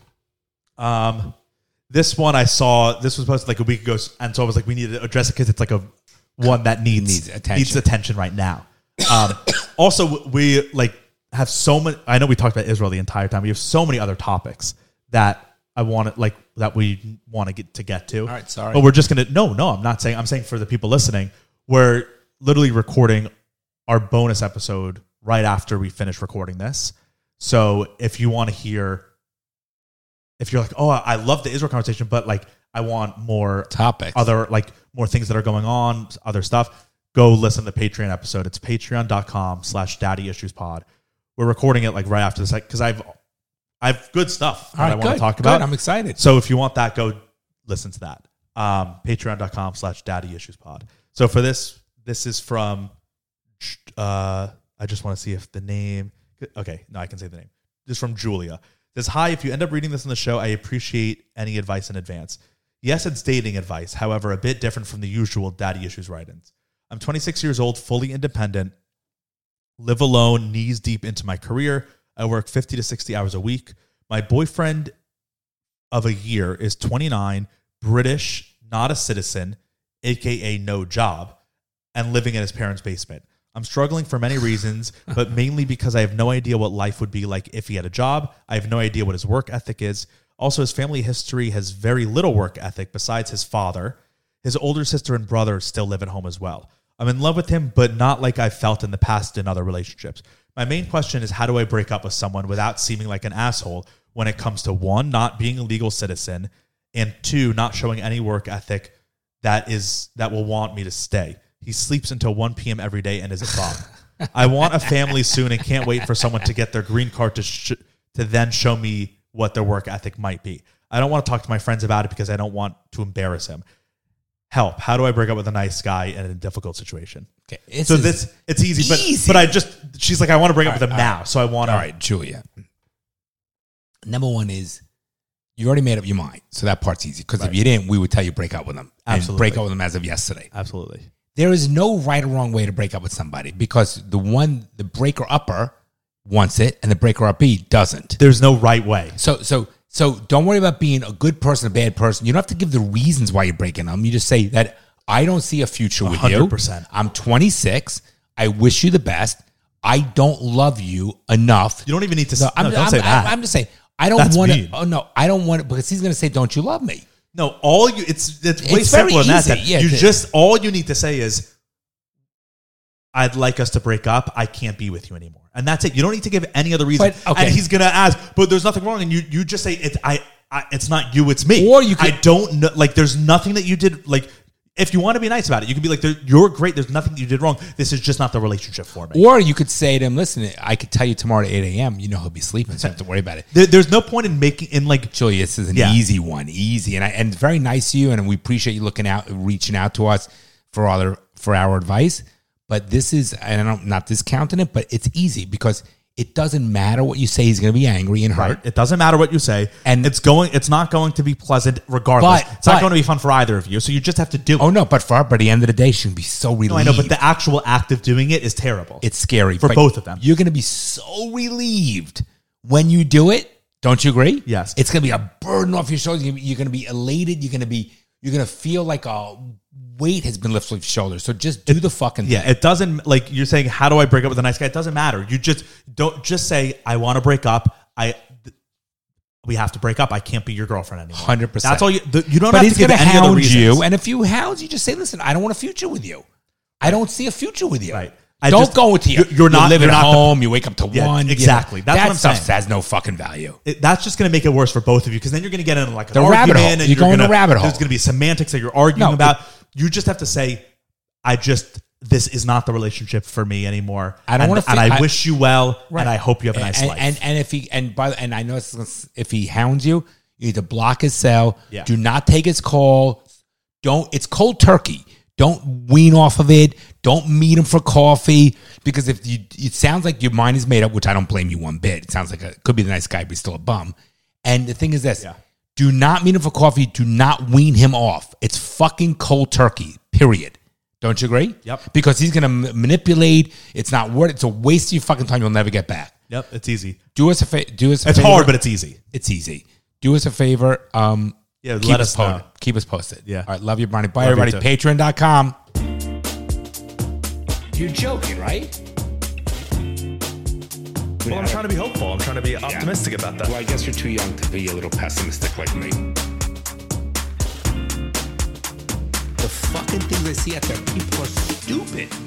This one I saw. This was posted a week ago, and so I was we need to address it because it's a one that needs attention right now. Also, we have so many. I know we talked about Israel the entire time. We have so many other topics that I want to that we want to get to. All right, sorry, but we're just gonna. No, I'm not saying. I'm saying for the people listening, we're literally recording our bonus episode right after we finish recording this. So if you want to hear, if you're oh, I love the Israel conversation, but I want more topics, other more things that are going on, other stuff, go listen to the Patreon episode. It's patreon.com/daddyissuespod. We're recording it right after this because I have good stuff that I want to talk about. I'm excited. So if you want that, go listen to that. Patreon.com/daddyissuespod. So for this is from, I just want to see if the name, okay, no, I can say the name. This is from Julia. It says, hi, if you end up reading this on the show, I appreciate any advice in advance. Yes, it's dating advice. However, a bit different from the usual daddy issues write-ins. I'm 26 years old, fully independent, live alone, knees deep into my career. I work 50 to 60 hours a week. My boyfriend of a year is 29, British, not a citizen, aka no job. and living in his parents' basement. I'm struggling for many reasons, but mainly because I have no idea what life would be like if he had a job. I have no idea what his work ethic is. Also, his family history has very little work ethic besides his father. His older sister and brother still live at home as well. I'm in love with him, but not like I've felt in the past in other relationships. My main question is, how do I break up with someone without seeming like an asshole when it comes to 1, not being a legal citizen, and 2, not showing any work ethic that will want me to stay? He sleeps until 1 p.m. every day and is a bum. I want a family soon and can't wait for someone to get their green card to then show me what their work ethic might be. I don't want to talk to my friends about it because I don't want to embarrass him. Help. How do I break up with a nice guy in a difficult situation? Okay, it's easy, but she's like, I want to break up with him now. So I want to. All right, Julia. Number one is you already made up your mind. So that part's easy. Because if you didn't, we would tell you break up with them. Absolutely. And break up with them as of yesterday. Absolutely. There is no right or wrong way to break up with somebody because the breaker upper wants it and the breaker uppy doesn't. There's no right way. So don't worry about being a good person, a bad person. You don't have to give the reasons why you're breaking them. You just say that I don't see a future with 100%. you. I'm 26. I wish you the best. I don't love you enough. You don't even need to don't say that. I'm just saying I don't want to. Oh no, I don't want it because he's going to say, "Don't you love me?" No, it's way simpler than that. Yeah, all you need to say is, I'd like us to break up. I can't be with you anymore. And that's it. You don't need to give any other reason. But, okay. And he's going to ask, but there's nothing wrong. And you just say, it's not you, it's me. Or you could, I don't know. Like, there's nothing that you did. Like, if you want to be nice about it, you can be like, you're great. There's nothing that you did wrong. This is just not the relationship for me. Or you could say to him, listen, I could tell you tomorrow at 8 a.m. You know he'll be sleeping, so you don't have to worry about it. There's no point in Julia, this is an easy one. Easy. And very nice of you, and we appreciate you reaching out to us for our advice. But this is, and I'm not discounting it, but it's easy because it doesn't matter what you say. He's going to be angry and hurt. Right. It doesn't matter what you say. And it's not going to be pleasant regardless. It's not going to be fun for either of you. So you just have to do it. Oh, no. But at the end of the day, she can be so relieved. No, I know, but the actual act of doing it is terrible. It's scary. For both of them. You're going to be so relieved when you do it. Don't you agree? Yes. It's going to be a burden off your shoulders. You're going to be elated. You're going to feel like a weight has been lifted off your shoulders. So just do the fucking thing. Yeah, it doesn't, like you're saying, how do I break up with a nice guy? It doesn't matter. You don't say, I want to break up. We have to break up. I can't be your girlfriend anymore. 100%. That's all you don't but have to give any other reasons. You, and if you hound, you just say, listen, I don't want a future with you. I don't see a future with you. Right. Don't go into you're not living at home. You wake up to 1. Exactly. That's what I'm saying. That stuff has no fucking value. That's just going to make it worse for both of you because then you're going to get into like an the argument. Rabbit hole. You're going to rabbit hole. There's going to be semantics that you're arguing about. You just have to say, this is not the relationship for me anymore. I don't want to, and I wish you well, right. And I hope you have a nice life. And I know if he hounds you, you need to block his cell. Yeah. Do not take his call. It's cold turkey. Don't wean off of it. Don't meet him for coffee because it sounds like your mind is made up, which I don't blame you one bit. It sounds like could be the nice guy, but he's still a bum. And the thing is this: do not meet him for coffee. Do not wean him off. It's fucking cold turkey. Period. Don't you agree? Yep. Because he's going to manipulate. It's not worth it. It's a waste of your fucking time. You'll never get back. Yep. It's easy. Do us a favor. It's hard, but it's easy. It's easy. Do us a favor. Let us know. Keep us posted. Yeah. All right. Love you, Barney. Bye, everybody. Patreon.com. You're joking, right? Well, I'm trying to be hopeful. I'm trying to be optimistic about that. Well, I guess you're too young to be a little pessimistic like me. The fucking things I see out there, people are stupid.